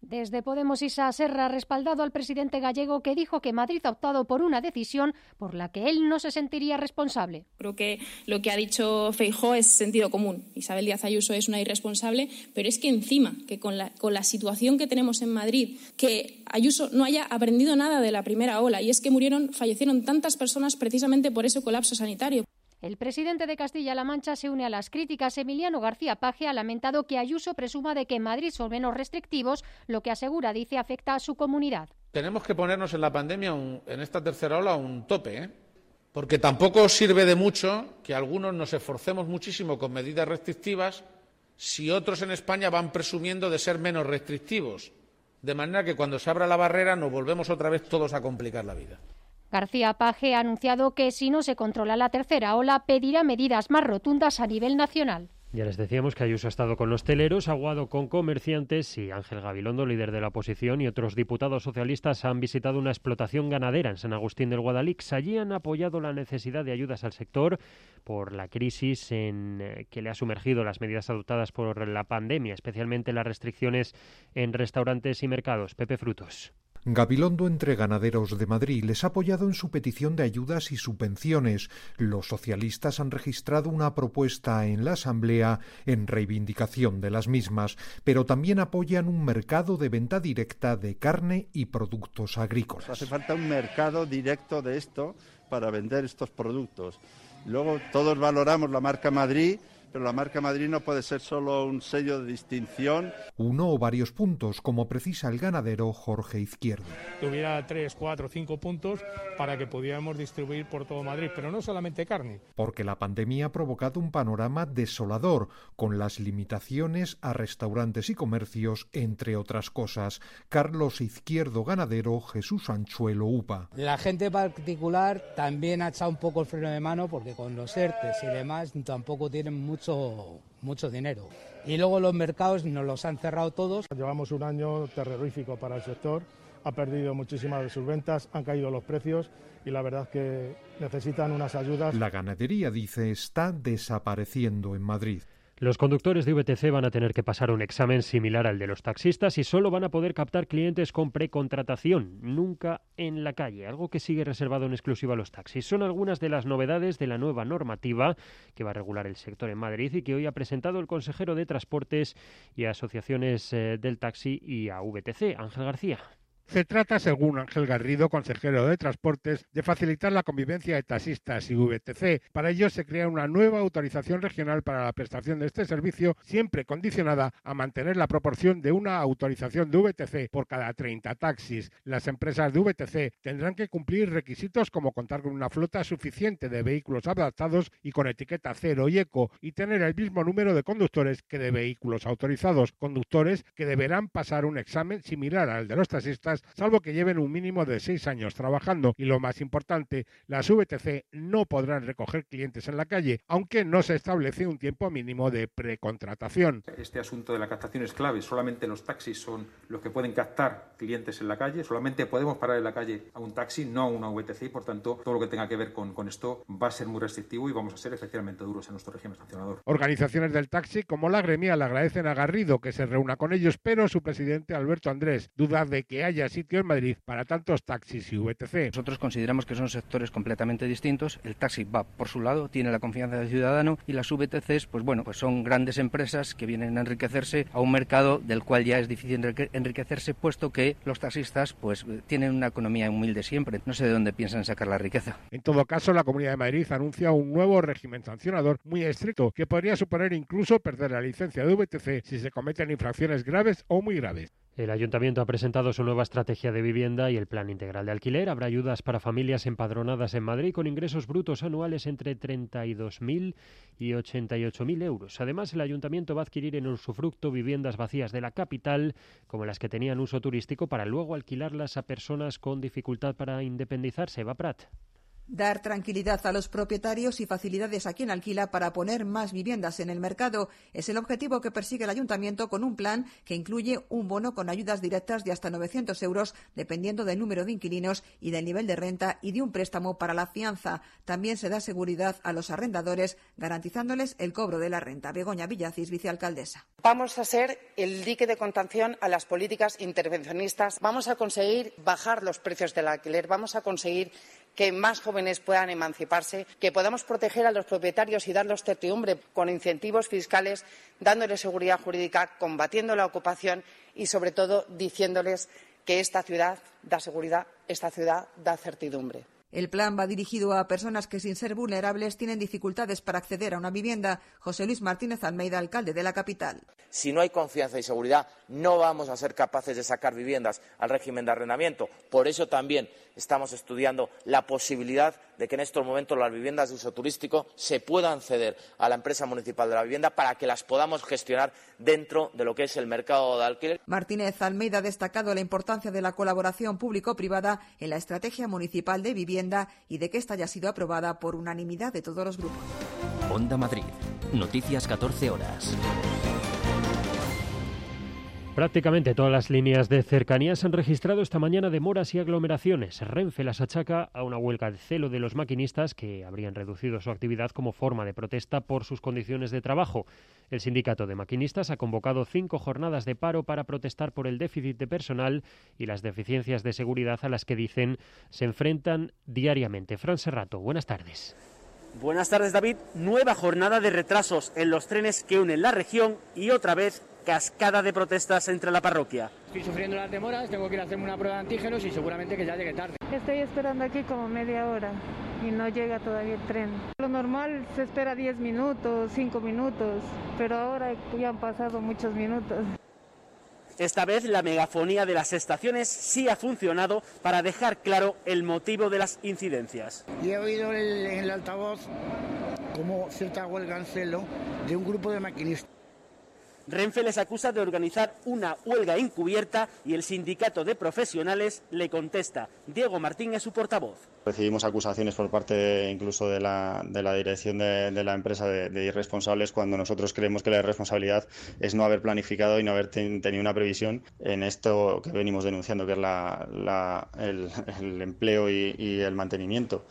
Desde Podemos, Isa Serra ha respaldado al presidente gallego, que dijo que Madrid ha optado por una decisión por la que él no se sentiría responsable. Creo que lo que ha dicho Feijóo es sentido común. Isabel Díaz Ayuso es una irresponsable, pero es que encima, que con la situación que tenemos en Madrid, que Ayuso no haya aprendido nada de la primera ola, y es que fallecieron tantas personas precisamente por ese colapso sanitario. El presidente de Castilla-La Mancha se une a las críticas. Emiliano García Paje ha lamentado que Ayuso presuma de que en Madrid son menos restrictivos, lo que asegura, dice, afecta a su comunidad. Tenemos que ponernos en la pandemia, en esta tercera ola, un tope, porque tampoco sirve de mucho que algunos nos esforcemos muchísimo con medidas restrictivas si otros en España van presumiendo de ser menos restrictivos. De manera que cuando se abra la barrera nos volvemos otra vez todos a complicar la vida. García Paje ha anunciado que si no se controla la tercera ola, pedirá medidas más rotundas a nivel nacional. Ya les decíamos que Ayuso ha estado con hosteleros, Aguado con comerciantes y Ángel Gabilondo, líder de la oposición, y otros diputados socialistas han visitado una explotación ganadera en San Agustín del Guadalix. Allí han apoyado la necesidad de ayudas al sector por la crisis en que le ha sumergido las medidas adoptadas por la pandemia, especialmente las restricciones en restaurantes y mercados. Pepe Frutos. Gabilondo, entre ganaderos de Madrid, les ha apoyado en su petición de ayudas y subvenciones. Los socialistas han registrado una propuesta en la Asamblea en reivindicación de las mismas, pero también apoyan un mercado de venta directa de carne y productos agrícolas. Hace falta un mercado directo de esto para vender estos productos. Luego todos valoramos la marca Madrid, pero la marca Madrid no puede ser solo un sello de distinción. Uno o varios puntos, como precisa el ganadero Jorge Izquierdo. Tuviera 3, 4, 5 puntos para que pudiéramos distribuir por todo Madrid, pero no solamente carne. Porque la pandemia ha provocado un panorama desolador, con las limitaciones a restaurantes y comercios, entre otras cosas. Carlos Izquierdo, ganadero, Jesús Anchuelo, UPA. La gente particular también ha echado un poco el freno de mano, porque con los ERTEs y demás tampoco tienen mucho dinero. Y luego los mercados nos los han cerrado todos. Llevamos un año terrorífico para el sector, ha perdido muchísimas de sus ventas, han caído los precios y la verdad es que necesitan unas ayudas. La ganadería, dice, está desapareciendo en Madrid. Los conductores de VTC van a tener que pasar un examen similar al de los taxistas y solo van a poder captar clientes con precontratación, nunca en la calle, algo que sigue reservado en exclusiva a los taxis. Son algunas de las novedades de la nueva normativa que va a regular el sector en Madrid y que hoy ha presentado el consejero de Transportes y Asociaciones del Taxi y a VTC, Ángel García. Se trata, según Ángel Garrido, consejero de Transportes, de facilitar la convivencia de taxistas y VTC. Para ello se crea una nueva autorización regional para la prestación de este servicio, siempre condicionada a mantener la proporción de una autorización de VTC por cada 30 taxis. Las empresas de VTC tendrán que cumplir requisitos como contar con una flota suficiente de vehículos adaptados y con etiqueta cero y eco, y tener el mismo número de conductores que de vehículos autorizados, conductores que deberán pasar un examen similar al de los taxistas, salvo que lleven un mínimo de 6 años trabajando. Y lo más importante, las VTC no podrán recoger clientes en la calle, aunque no se establece un tiempo mínimo de precontratación. Este asunto de la captación es clave. Solamente los taxis son los que pueden captar clientes en la calle. Solamente podemos parar en la calle a un taxi, no a una VTC, y por tanto todo lo que tenga que ver con esto va a ser muy restrictivo y vamos a ser efectivamente duros en nuestro régimen sancionador. Organizaciones del taxi como la gremial agradecen a Garrido que se reúna con ellos, pero su presidente Alberto Andrés duda de que haya sitio en Madrid para tantos taxis y VTC. Nosotros consideramos que son sectores completamente distintos. El taxi va por su lado, tiene la confianza del ciudadano, y las VTCs, pues son grandes empresas que vienen a enriquecerse a un mercado del cual ya es difícil enriquecerse, puesto que los taxistas pues tienen una economía humilde siempre. No sé de dónde piensan sacar la riqueza. En todo caso, la Comunidad de Madrid anuncia un nuevo régimen sancionador muy estricto que podría suponer incluso perder la licencia de VTC si se cometen infracciones graves o muy graves. El Ayuntamiento ha presentado su nueva estrategia de vivienda y el plan integral de alquiler. Habrá ayudas para familias empadronadas en Madrid con ingresos brutos anuales entre 32.000 y 88.000 euros. Además, el Ayuntamiento va a adquirir en usufructo viviendas vacías de la capital, como las que tenían uso turístico, para luego alquilarlas a personas con dificultad para independizarse. Eva Prat. Dar tranquilidad a los propietarios y facilidades a quien alquila para poner más viviendas en el mercado es el objetivo que persigue el Ayuntamiento con un plan que incluye un bono con ayudas directas de hasta 900 euros dependiendo del número de inquilinos y del nivel de renta y de un préstamo para la fianza. También se da seguridad a los arrendadores garantizándoles el cobro de la renta. Begoña Villacís, vicealcaldesa. Vamos a ser el dique de contención a las políticas intervencionistas. Vamos a conseguir bajar los precios del alquiler. Vamos a conseguir que más jóvenes puedan emanciparse, que podamos proteger a los propietarios y darles certidumbre con incentivos fiscales, dándoles seguridad jurídica, combatiendo la ocupación y, sobre todo, diciéndoles que esta ciudad da seguridad, esta ciudad da certidumbre. El plan va dirigido a personas que, sin ser vulnerables, tienen dificultades para acceder a una vivienda. José Luis Martínez Almeida, alcalde de la capital. Si no hay confianza y seguridad, no vamos a ser capaces de sacar viviendas al régimen de arrendamiento. Por eso también estamos estudiando la posibilidad de que en estos momentos las viviendas de uso turístico se puedan ceder a la empresa municipal de la vivienda para que las podamos gestionar dentro de lo que es el mercado de alquiler. Martínez Almeida ha destacado la importancia de la colaboración público-privada en la estrategia municipal de vivienda y de que esta haya sido aprobada por unanimidad de todos los grupos. Onda Madrid. Noticias 14 horas. Prácticamente todas las líneas de cercanías han registrado esta mañana demoras y aglomeraciones. Renfe las achaca a una huelga de celo de los maquinistas que habrían reducido su actividad como forma de protesta por sus condiciones de trabajo. El sindicato de maquinistas ha convocado 5 jornadas de paro para protestar por el déficit de personal y las deficiencias de seguridad a las que dicen se enfrentan diariamente. Fran Serrato, buenas tardes. Buenas tardes, David. Nueva jornada de retrasos en los trenes que unen la región y otra vez cascada de protestas entre la parroquia. Estoy sufriendo las demoras, tengo que ir a hacerme una prueba de antígenos y seguramente que ya llegue tarde. Estoy esperando aquí como media hora y no llega todavía el tren. Lo normal se espera 10 minutos, 5 minutos, pero ahora ya han pasado muchos minutos. Esta vez la megafonía de las estaciones sí ha funcionado para dejar claro el motivo de las incidencias. Y he oído en el altavoz como cierta huelga en celo de un grupo de maquinistas. Renfe les acusa de organizar una huelga encubierta y el sindicato de profesionales le contesta. Diego Martín es su portavoz. Recibimos acusaciones por parte incluso de la dirección de la empresa de irresponsables cuando nosotros creemos que la irresponsabilidad es no haber planificado y no haber tenido una previsión en esto que venimos denunciando, que es el empleo y el mantenimiento.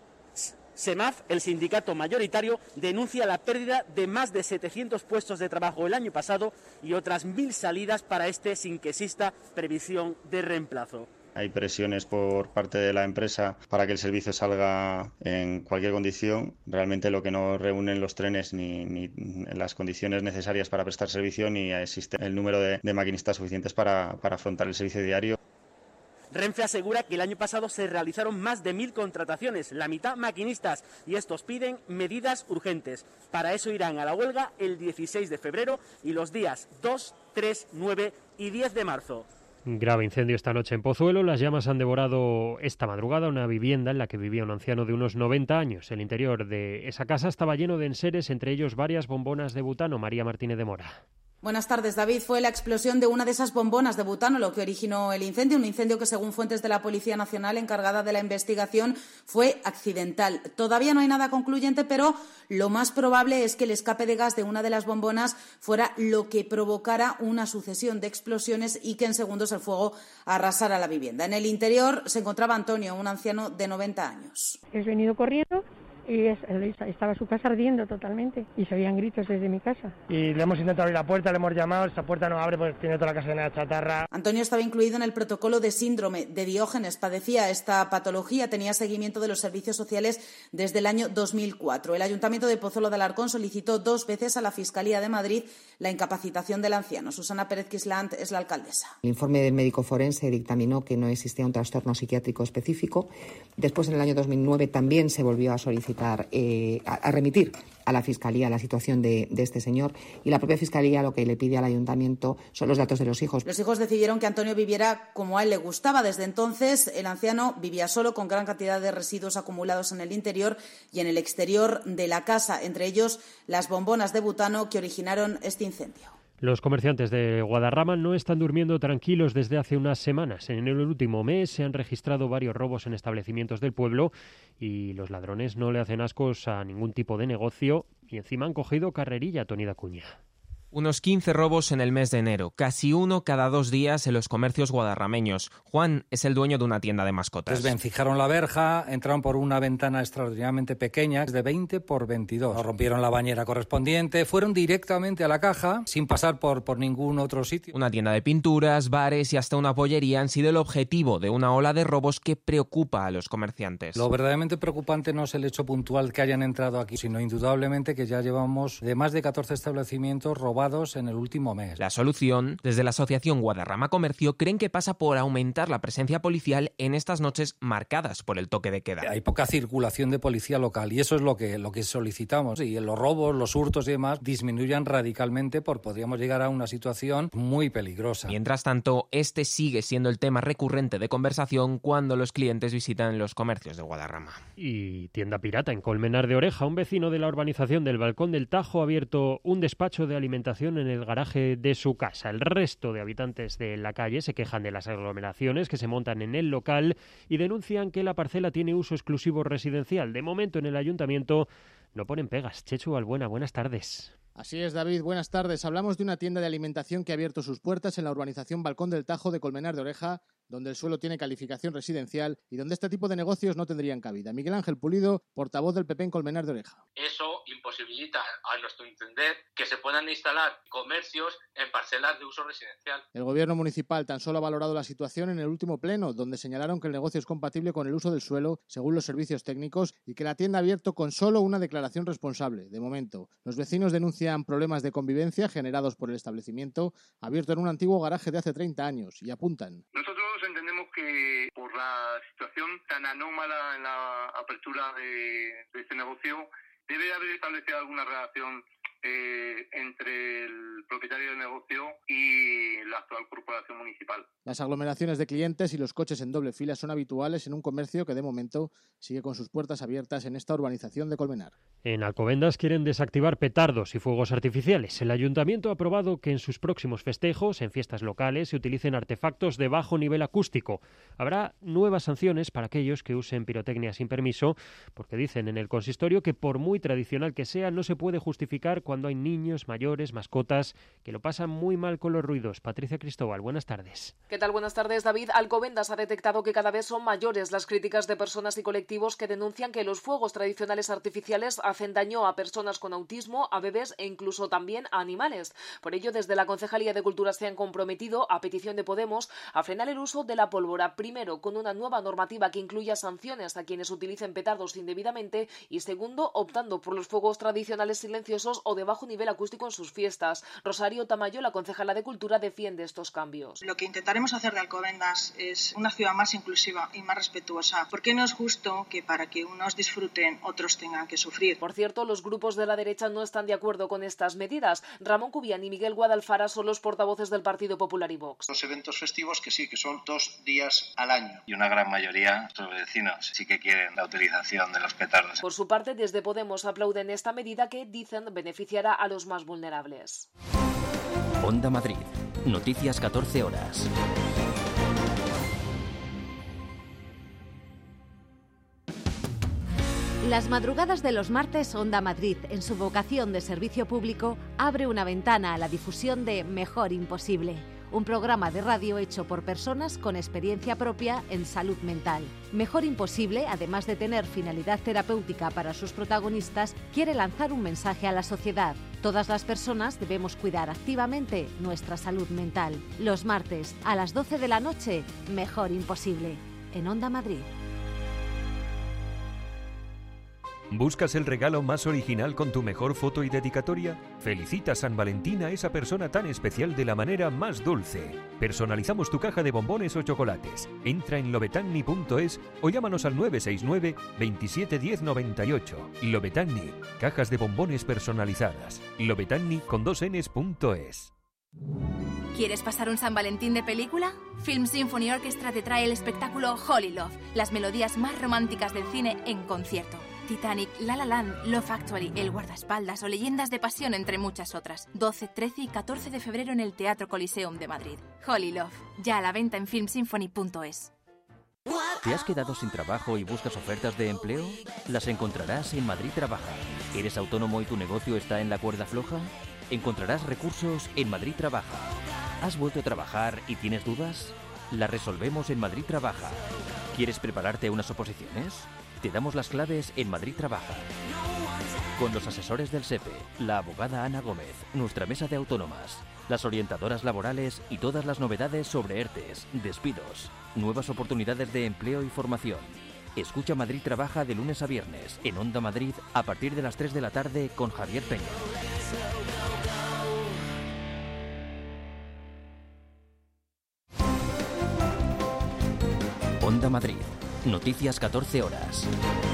SEMAF, el sindicato mayoritario, denuncia la pérdida de más de 700 puestos de trabajo el año pasado y otras 1.000 salidas para este sin que exista previsión de reemplazo. Hay presiones por parte de la empresa para que el servicio salga en cualquier condición. Realmente lo que no reúnen los trenes ni las condiciones necesarias para prestar servicio ni existe el número de maquinistas suficientes para afrontar el servicio diario. Renfe asegura que el año pasado se realizaron más de 1.000 contrataciones, la mitad maquinistas, y estos piden medidas urgentes. Para eso irán a la huelga el 16 de febrero y los días 2, 3, 9 y 10 de marzo. Grave incendio esta noche en Pozuelo. Las llamas han devorado esta madrugada una vivienda en la que vivía un anciano de unos 90 años. El interior de esa casa estaba lleno de enseres, entre ellos varias bombonas de butano. María Martínez de Mora. Buenas tardes, David. Fue la explosión de una de esas bombonas de butano lo que originó el incendio, un incendio que, según fuentes de la Policía Nacional encargada de la investigación, fue accidental. Todavía no hay nada concluyente, pero lo más probable es que el escape de gas de una de las bombonas fuera lo que provocara una sucesión de explosiones y que en segundos el fuego arrasara la vivienda. En el interior se encontraba Antonio, un anciano de 90 años. He venido corriendo y estaba su casa ardiendo totalmente y se oían gritos desde mi casa. Y le hemos intentado abrir la puerta, le hemos llamado, esa puerta no abre porque tiene toda la casa llena de chatarra. Antonio estaba incluido en el protocolo de síndrome de Diógenes, padecía esta patología, tenía seguimiento de los servicios sociales desde el año 2004. El Ayuntamiento de Pozuelo de Alarcón solicitó 2 veces a la Fiscalía de Madrid la incapacitación del anciano. Susana Pérez Quislant es la alcaldesa. El informe del médico forense dictaminó que no existía un trastorno psiquiátrico específico. Después, en el año 2009, también se volvió a solicitar a remitir a la Fiscalía la situación de este señor y la propia Fiscalía lo que le pide al Ayuntamiento son los datos de los hijos. Los hijos decidieron que Antonio viviera como a él le gustaba. Desde entonces el anciano vivía solo con gran cantidad de residuos acumulados en el interior y en el exterior de la casa, entre ellos las bombonas de butano que originaron este incendio. Los comerciantes de Guadarrama no están durmiendo tranquilos desde hace unas semanas. En el último mes se han registrado varios robos en establecimientos del pueblo y los ladrones no le hacen ascos a ningún tipo de negocio y encima han cogido carrerilla, Tony Dacuña. Unos 15 robos en el mes de enero, casi uno cada 2 días en los comercios guadarrameños. Juan es el dueño de una tienda de mascotas. Desvencijaron la verja, entraron por una ventana extraordinariamente pequeña, de 20 por 22. Rompieron la bañera correspondiente, fueron directamente a la caja, sin pasar por ningún otro sitio. Una tienda de pinturas, bares y hasta una pollería han sido el objetivo de una ola de robos que preocupa a los comerciantes. Lo verdaderamente preocupante no es el hecho puntual que hayan entrado aquí, sino indudablemente que ya llevamos de más de 14 establecimientos robados en el último mes. La solución, desde la Asociación Guadarrama Comercio, creen que pasa por aumentar la presencia policial en estas noches marcadas por el toque de queda. Hay poca circulación de policía local y eso es lo que solicitamos. Y los robos, los hurtos y demás disminuyan radicalmente porque podríamos llegar a una situación muy peligrosa. Mientras tanto, este sigue siendo el tema recurrente de conversación cuando los clientes visitan los comercios de Guadarrama. Y tienda pirata en Colmenar de Oreja. Un vecino de la urbanización del Balcón del Tajo ha abierto un despacho de alimentación en el garaje de su casa. El resto de habitantes de la calle se quejan de las aglomeraciones que se montan en el local y denuncian que la parcela tiene uso exclusivo residencial. De momento en el ayuntamiento no ponen pegas. Chechu Albuena, buenas tardes. Así es, David, buenas tardes. Hablamos de una tienda de alimentación que ha abierto sus puertas en la urbanización Balcón del Tajo de Colmenar de Oreja, donde el suelo tiene calificación residencial y donde este tipo de negocios no tendrían cabida. Miguel Ángel Pulido, portavoz del PP en Colmenar de Oreja. Eso imposibilita, a nuestro entender, que se puedan instalar comercios en parcelas de uso residencial. El gobierno municipal tan solo ha valorado la situación en el último pleno, donde señalaron que el negocio es compatible con el uso del suelo, según los servicios técnicos, y que la tienda ha abierto con solo una declaración responsable. De momento, los vecinos denuncian problemas de convivencia generados por el establecimiento, abierto en un antiguo garaje de hace 30 años, y apuntan. Nosotros entendemos que por la situación tan anómala en la apertura de este negocio, debe haber establecido alguna relación entre el propietario del negocio y la actual corporación municipal. Las aglomeraciones de clientes y los coches en doble fila son habituales en un comercio que de momento sigue con sus puertas abiertas en esta urbanización de Colmenar. En Alcobendas quieren desactivar petardos y fuegos artificiales. El ayuntamiento ha aprobado que en sus próximos festejos, en fiestas locales, se utilicen artefactos de bajo nivel acústico. Habrá nuevas sanciones para aquellos que usen pirotecnia sin permiso, porque dicen en el consistorio que por muy tradicional que sea, no se puede justificar cuando hay niños, mayores, mascotas, que lo pasan muy mal con los ruidos. Patricia Cristóbal, buenas tardes. ¿Qué tal? Buenas tardes, David. Alcobendas ha detectado que cada vez son mayores las críticas de personas y colectivos que denuncian que los fuegos tradicionales artificiales hacen daño a personas con autismo, a bebés e incluso también a animales. Por ello, desde la Concejalía de Cultura se han comprometido, a petición de Podemos, a frenar el uso de la pólvora. Primero, con una nueva normativa que incluya sanciones a quienes utilicen petardos indebidamente y segundo, optando por los fuegos tradicionales silenciosos o de bajo nivel acústico en sus fiestas. Rosario Tamayo, la concejala de Cultura, defiende estos cambios. Lo que intentaremos hacer de Alcobendas es una ciudad más inclusiva y más respetuosa, porque no es justo que para que unos disfruten, otros tengan que sufrir. Por cierto, los grupos de la derecha no están de acuerdo con estas medidas. Ramón Cubián y Miguel Guadalfara son los portavoces del Partido Popular y Vox. Los eventos festivos que sí, que son 2 días al año. Y una gran mayoría de los vecinos sí que quieren la utilización de los petardos. Por su parte, desde Podemos aplauden esta medida que, dicen, beneficiará a los más vulnerables. Onda Madrid. Noticias 14 horas. Las madrugadas de los martes, Onda Madrid, en su vocación de servicio público, abre una ventana a la difusión de Mejor Imposible, un programa de radio hecho por personas con experiencia propia en salud mental. Mejor Imposible, además de tener finalidad terapéutica para sus protagonistas, quiere lanzar un mensaje a la sociedad. Todas las personas debemos cuidar activamente nuestra salud mental. Los martes, a las 12 de la noche, Mejor Imposible, en Onda Madrid. ¿Buscas el regalo más original con tu mejor foto y dedicatoria? Felicita a San Valentín a esa persona tan especial de la manera más dulce. Personalizamos tu caja de bombones o chocolates. Entra en lobetanni.es o llámanos al 969 27 10 98. Lobetanni, cajas de bombones personalizadas. Lobetanni con 2ns.es. ¿Quieres pasar un San Valentín de película? Film Symphony Orchestra te trae el espectáculo Holy Love, las melodías más románticas del cine en concierto. Titanic, La La Land, Love Actually, El guardaespaldas o Leyendas de pasión, entre muchas otras. 12, 13 y 14 de febrero en el Teatro Coliseum de Madrid. Holy Love, ya a la venta en filmsymphony.es. ¿Te has quedado sin trabajo y buscas ofertas de empleo? Las encontrarás en Madrid Trabaja. ¿Eres autónomo y tu negocio está en la cuerda floja? Encontrarás recursos en Madrid Trabaja. ¿Has vuelto a trabajar y tienes dudas? Las resolvemos en Madrid Trabaja. ¿Quieres prepararte a unas oposiciones? Te damos las claves en Madrid Trabaja. Con los asesores del SEPE, la abogada Ana Gómez, nuestra mesa de autónomas, las orientadoras laborales y todas las novedades sobre ERTES, despidos, nuevas oportunidades de empleo y formación. Escucha Madrid Trabaja de lunes a viernes en Onda Madrid a partir de las 3 de la tarde con Javier Peña. Onda Madrid. Noticias 14 horas.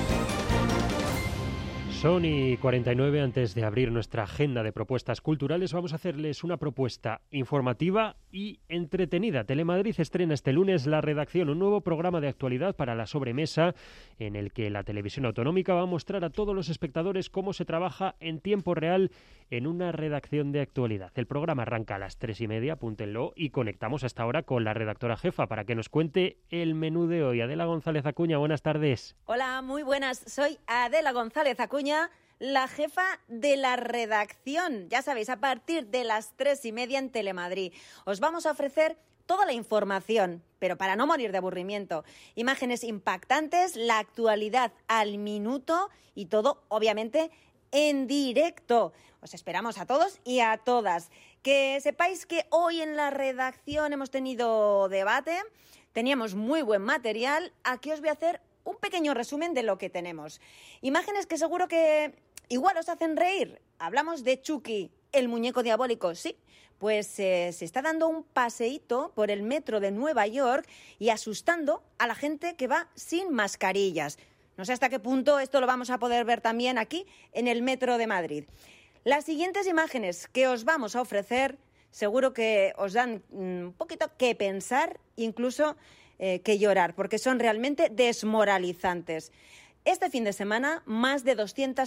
Son y 49. Antes de abrir nuestra agenda de propuestas culturales, vamos a hacerles una propuesta informativa y entretenida. Telemadrid estrena este lunes La Redacción, un nuevo programa de actualidad para la sobremesa en el que la televisión autonómica va a mostrar a todos los espectadores cómo se trabaja en tiempo real en una redacción de actualidad. El programa arranca a las 3:30, apúntenlo, y conectamos hasta ahora con la redactora jefa para que nos cuente el menú de hoy. Adela González Acuña, buenas tardes. Hola, muy buenas. Soy Adela González Acuña, la jefa de la redacción. Ya sabéis, a partir de las 3:30 en Telemadrid. Os vamos a ofrecer toda la información, pero para no morir de aburrimiento. Imágenes impactantes, la actualidad al minuto y todo, obviamente, en directo. Os esperamos a todos y a todas. Que sepáis que hoy en la redacción hemos tenido debate, teníamos muy buen material. Aquí os voy a hacer un pequeño resumen de lo que tenemos. Imágenes que seguro que igual os hacen reír. Hablamos de Chucky, el muñeco diabólico, sí. Pues se está dando un paseíto por el metro de Nueva York y asustando a la gente que va sin mascarillas. No sé hasta qué punto esto lo vamos a poder ver también aquí en el metro de Madrid. Las siguientes imágenes que os vamos a ofrecer seguro que os dan un poquito que pensar, incluso que llorar, porque son realmente desmoralizantes. Este fin de semana, más de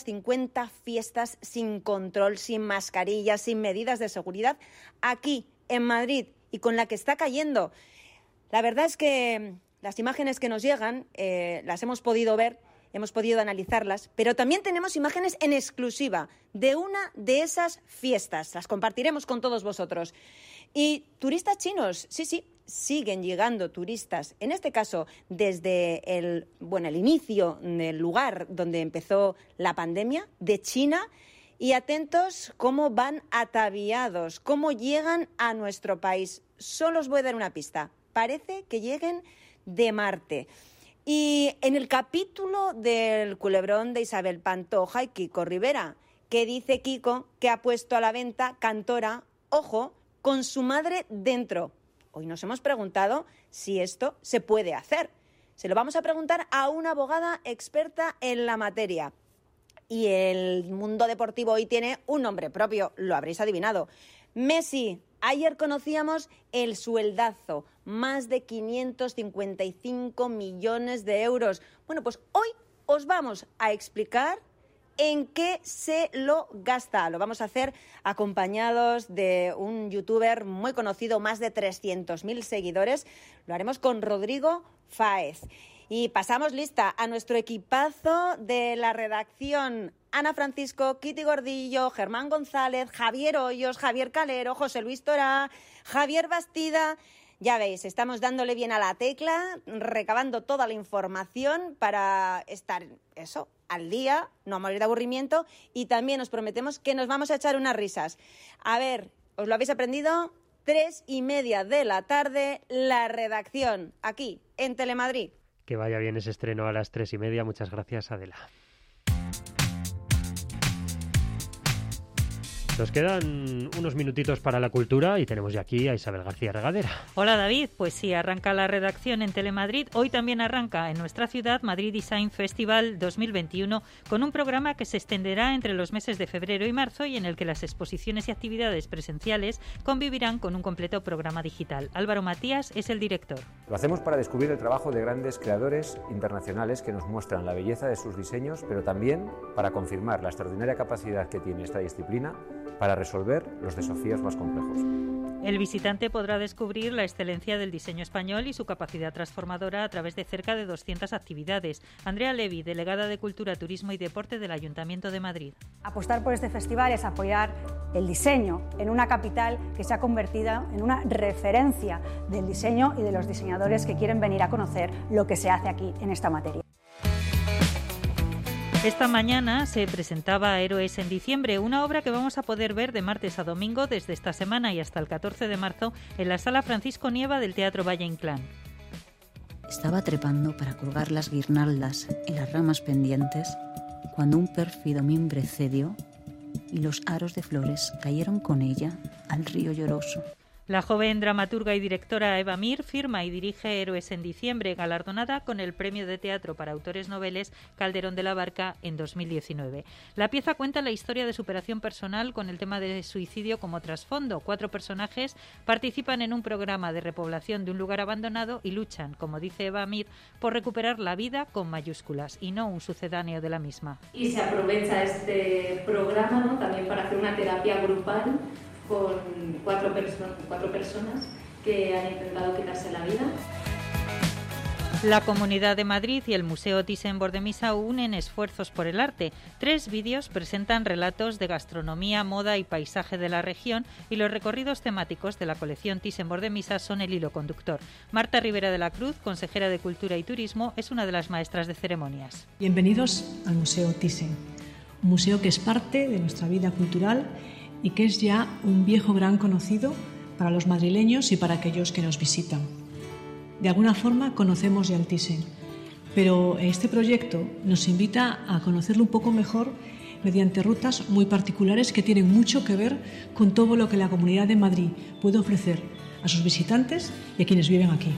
250 fiestas sin control, sin mascarillas, sin medidas de seguridad, aquí en Madrid, y con la que está cayendo. La verdad es que las imágenes que nos llegan las hemos podido ver, hemos podido analizarlas, pero también tenemos imágenes en exclusiva de una de esas fiestas. Las compartiremos con todos vosotros. Y turistas chinos, sí, siguen llegando turistas, en este caso desde el inicio del lugar donde empezó la pandemia, de China, y atentos cómo van ataviados, cómo llegan a nuestro país. Solo os voy a dar una pista, parece que lleguen de Marte. Y en el capítulo del culebrón de Isabel Pantoja y Kiko Rivera, que dice Kiko que ha puesto a la venta Cantora, ojo, con su madre dentro. Hoy nos hemos preguntado si esto se puede hacer. Se lo vamos a preguntar a una abogada experta en la materia. Y el mundo deportivo hoy tiene un nombre propio, lo habréis adivinado. Messi. Ayer conocíamos el sueldazo, más de 555 millones de euros. Bueno, pues hoy os vamos a explicar en qué se lo gasta. Lo vamos a hacer acompañados de un youtuber muy conocido, más de 300.000 seguidores. Lo haremos con Rodrigo Fáez. Y pasamos lista a nuestro equipazo de la redacción. Ana Francisco, Kitty Gordillo, Germán González, Javier Hoyos, Javier Calero, José Luis Torá, Javier Bastida. Ya veis, estamos dándole bien a la tecla, recabando toda la información para estar, al día, no morir de aburrimiento, y también os prometemos que nos vamos a echar unas risas. A ver, ¿os lo habéis aprendido? 3:30 de la tarde, la redacción, aquí, en Telemadrid. Que vaya bien ese estreno a las 3:30. Muchas gracias, Adela. Nos quedan unos minutitos para la cultura y tenemos ya aquí a Isabel García Regadera. Hola David, pues sí, arranca la redacción en Telemadrid. Hoy también arranca en nuestra ciudad Madrid Design Festival 2021 con un programa que se extenderá entre los meses de febrero y marzo y en el que las exposiciones y actividades presenciales convivirán con un completo programa digital. Álvaro Matías es el director. Lo hacemos para descubrir el trabajo de grandes creadores internacionales que nos muestran la belleza de sus diseños, pero también para confirmar la extraordinaria capacidad que tiene esta disciplina para resolver los desafíos más complejos. El visitante podrá descubrir la excelencia del diseño español y su capacidad transformadora a través de cerca de 200 actividades. Andrea Levy, delegada de Cultura, Turismo y Deporte del Ayuntamiento de Madrid. Apostar por este festival es apoyar el diseño en una capital que se ha convertido en una referencia del diseño y de los diseñadores que quieren venir a conocer lo que se hace aquí en esta materia. Esta mañana se presentaba Héroes en diciembre, una obra que vamos a poder ver de martes a domingo desde esta semana y hasta el 14 de marzo en la Sala Francisco Nieva del Teatro Valle Inclán. Estaba trepando para colgar las guirnaldas y las ramas pendientes cuando un pérfido mimbre cedió y los aros de flores cayeron con ella al río lloroso. La joven dramaturga y directora Eva Mir firma y dirige Héroes en diciembre, galardonada con el Premio de Teatro para Autores Noveles Calderón de la Barca en 2019. La pieza cuenta la historia de superación personal con el tema de suicidio como trasfondo. 4 personajes participan en un programa de repoblación de un lugar abandonado y luchan, como dice Eva Mir, por recuperar la vida con mayúsculas y no un sucedáneo de la misma. Y se aprovecha este programa, ¿no?, también para hacer una terapia grupal con 4 personas que han intentado quitarse la vida. La Comunidad de Madrid y el Museo Thyssen-Bornemisza unen esfuerzos por el arte. 3 vídeos presentan relatos de gastronomía, moda y paisaje de la región y los recorridos temáticos de la colección Thyssen-Bornemisza son el hilo conductor. Marta Rivera de la Cruz, consejera de Cultura y Turismo, es una de las maestras de ceremonias. Bienvenidos al Museo Thyssen, un museo que es parte de nuestra vida cultural y que es ya un viejo gran conocido para los madrileños y para aquellos que nos visitan. De alguna forma conocemos ya el Thyssen, pero este proyecto nos invita a conocerlo un poco mejor mediante rutas muy particulares que tienen mucho que ver con todo lo que la Comunidad de Madrid puede ofrecer a sus visitantes y a quienes viven aquí.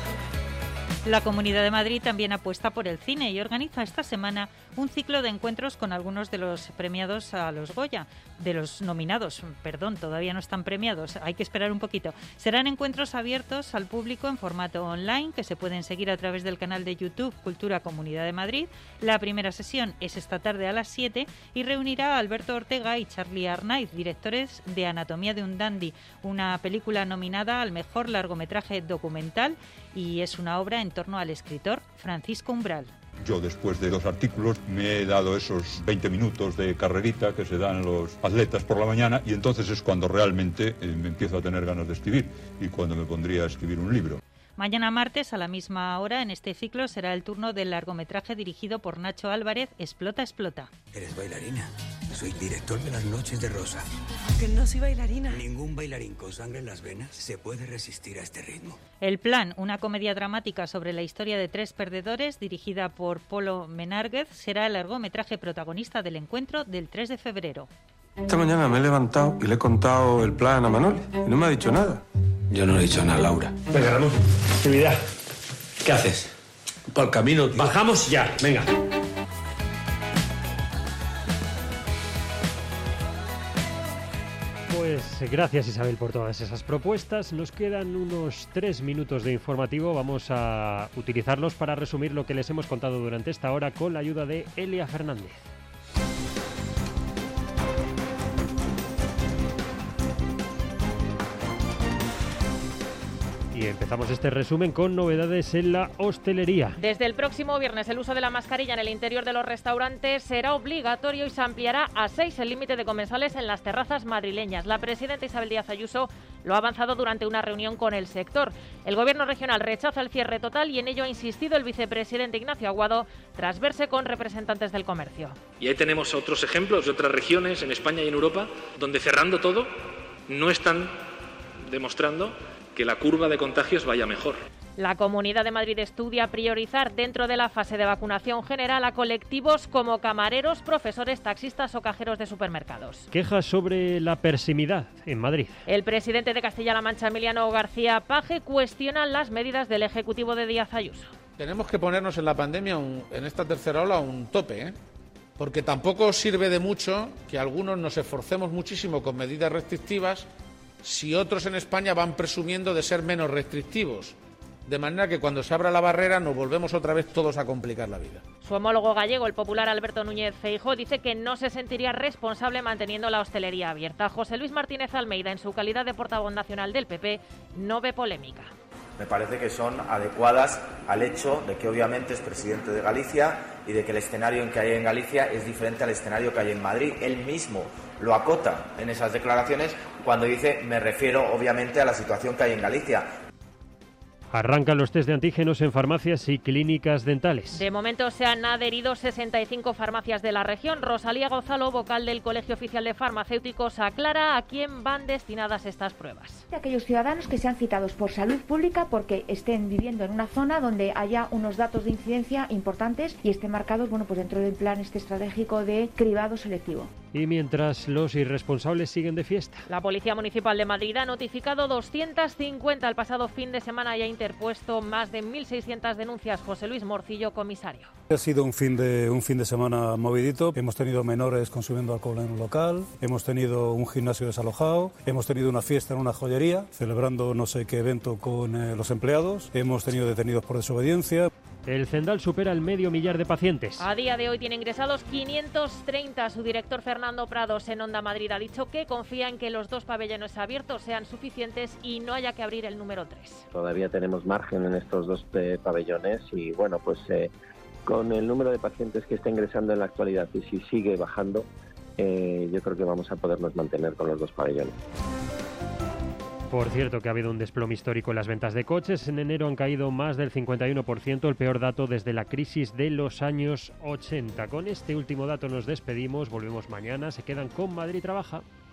La Comunidad de Madrid también apuesta por el cine y organiza esta semana un ciclo de encuentros con algunos de los premiados a los Goya, de los nominados, todavía no están premiados, hay que esperar un poquito. Serán encuentros abiertos al público en formato online que se pueden seguir a través del canal de YouTube Cultura Comunidad de Madrid. La primera sesión es esta tarde a las 7 y reunirá a Alberto Ortega y Charlie Arnaiz, directores de Anatomía de un Dandy, una película nominada al mejor largometraje documental y es una obra en torno al escritor Francisco Umbral. Yo después de 2 artículos me he dado esos 20 minutos de carrerita que se dan los atletas por la mañana y entonces es cuando realmente me empiezo a tener ganas de escribir y cuando me pondría a escribir un libro. Mañana martes a la misma hora en este ciclo será el turno del largometraje dirigido por Nacho Álvarez, Explota, Explota. ¿Eres bailarina? Soy director de Las Noches de Rosa. Que no soy bailarina. Ningún bailarín con sangre en las venas se puede resistir a este ritmo. El Plan, una comedia dramática sobre la historia de 3 perdedores dirigida por Polo Menárguez, será el largometraje protagonista del encuentro del 3 de febrero. Esta mañana me he levantado y le he contado el plan a Manoli y no me ha dicho nada. Yo no le he dicho nada a Laura. Venga, Ramón, actividad. ¿Qué haces? Por el camino, tío. Bajamos ya, venga. Pues gracias Isabel por todas esas propuestas. Nos quedan unos 3 minutos de informativo. Vamos a utilizarlos para resumir lo que les hemos contado durante esta hora con la ayuda de Elia Fernández. Y empezamos este resumen con novedades en la hostelería. Desde el próximo viernes el uso de la mascarilla en el interior de los restaurantes será obligatorio y se ampliará a 6 el límite de comensales en las terrazas madrileñas. La presidenta Isabel Díaz Ayuso lo ha avanzado durante una reunión con el sector. El gobierno regional rechaza el cierre total y en ello ha insistido el vicepresidente Ignacio Aguado tras verse con representantes del comercio. Y ahí tenemos otros ejemplos de otras regiones en España y en Europa donde cerrando todo no están demostrando que la curva de contagios vaya mejor. La Comunidad de Madrid estudia priorizar dentro de la fase de vacunación general a colectivos como camareros, profesores, taxistas o cajeros de supermercados. Quejas sobre la persimidad en Madrid. El presidente de Castilla-La Mancha, Emiliano García Paje, cuestiona las medidas del Ejecutivo de Díaz Ayuso. Tenemos que ponernos en la pandemia, en esta tercera ola, un tope, porque tampoco sirve de mucho que algunos nos esforcemos muchísimo con medidas restrictivas si otros en España van presumiendo de ser menos restrictivos. De manera que cuando se abra la barrera nos volvemos otra vez todos a complicar la vida. Su homólogo gallego, el popular Alberto Núñez Feijóo, dice que no se sentiría responsable manteniendo la hostelería abierta. José Luis Martínez Almeida, en su calidad de portavoz nacional del PP, no ve polémica. Me parece que son adecuadas al hecho de que obviamente es presidente de Galicia y de que el escenario en que hay en Galicia es diferente al escenario que hay en Madrid. Él mismo lo acota en esas declaraciones cuando dice, me refiero obviamente a la situación que hay en Galicia. Arrancan los test de antígenos en farmacias y clínicas dentales. De momento se han adherido 65 farmacias de la región. Rosalía Gonzalo, vocal del Colegio Oficial de Farmacéuticos, aclara a quién van destinadas estas pruebas. De aquellos ciudadanos que sean citados por salud pública porque estén viviendo en una zona donde haya unos datos de incidencia importantes y estén marcados dentro del plan estratégico de cribado selectivo. Y mientras los irresponsables siguen de fiesta. La Policía Municipal de Madrid ha notificado 250 el pasado fin de semana y ha interpuesto más de 1.600 denuncias. José Luis Morcillo, comisario. Ha sido un fin de semana movidito. Hemos tenido menores consumiendo alcohol en un local, hemos tenido un gimnasio desalojado, hemos tenido una fiesta en una joyería, celebrando no sé qué evento con los empleados, hemos tenido detenidos por desobediencia. El Zendal supera el 500.000 de pacientes. A día de hoy tiene ingresados 530. Su director Fernando Prados en Onda Madrid ha dicho que confía en que los 2 pabellones abiertos sean suficientes y no haya que abrir el número 3. Todavía tenemos margen en estos 2 pabellones y con el número de pacientes que está ingresando en la actualidad y si sigue bajando, yo creo que vamos a podernos mantener con los 2 pabellones. Por cierto, que ha habido un desplome histórico en las ventas de coches. En enero han caído más del 51%, el peor dato desde la crisis de los años 80. Con este último dato nos despedimos, volvemos mañana. Se quedan con Madrid Trabaja.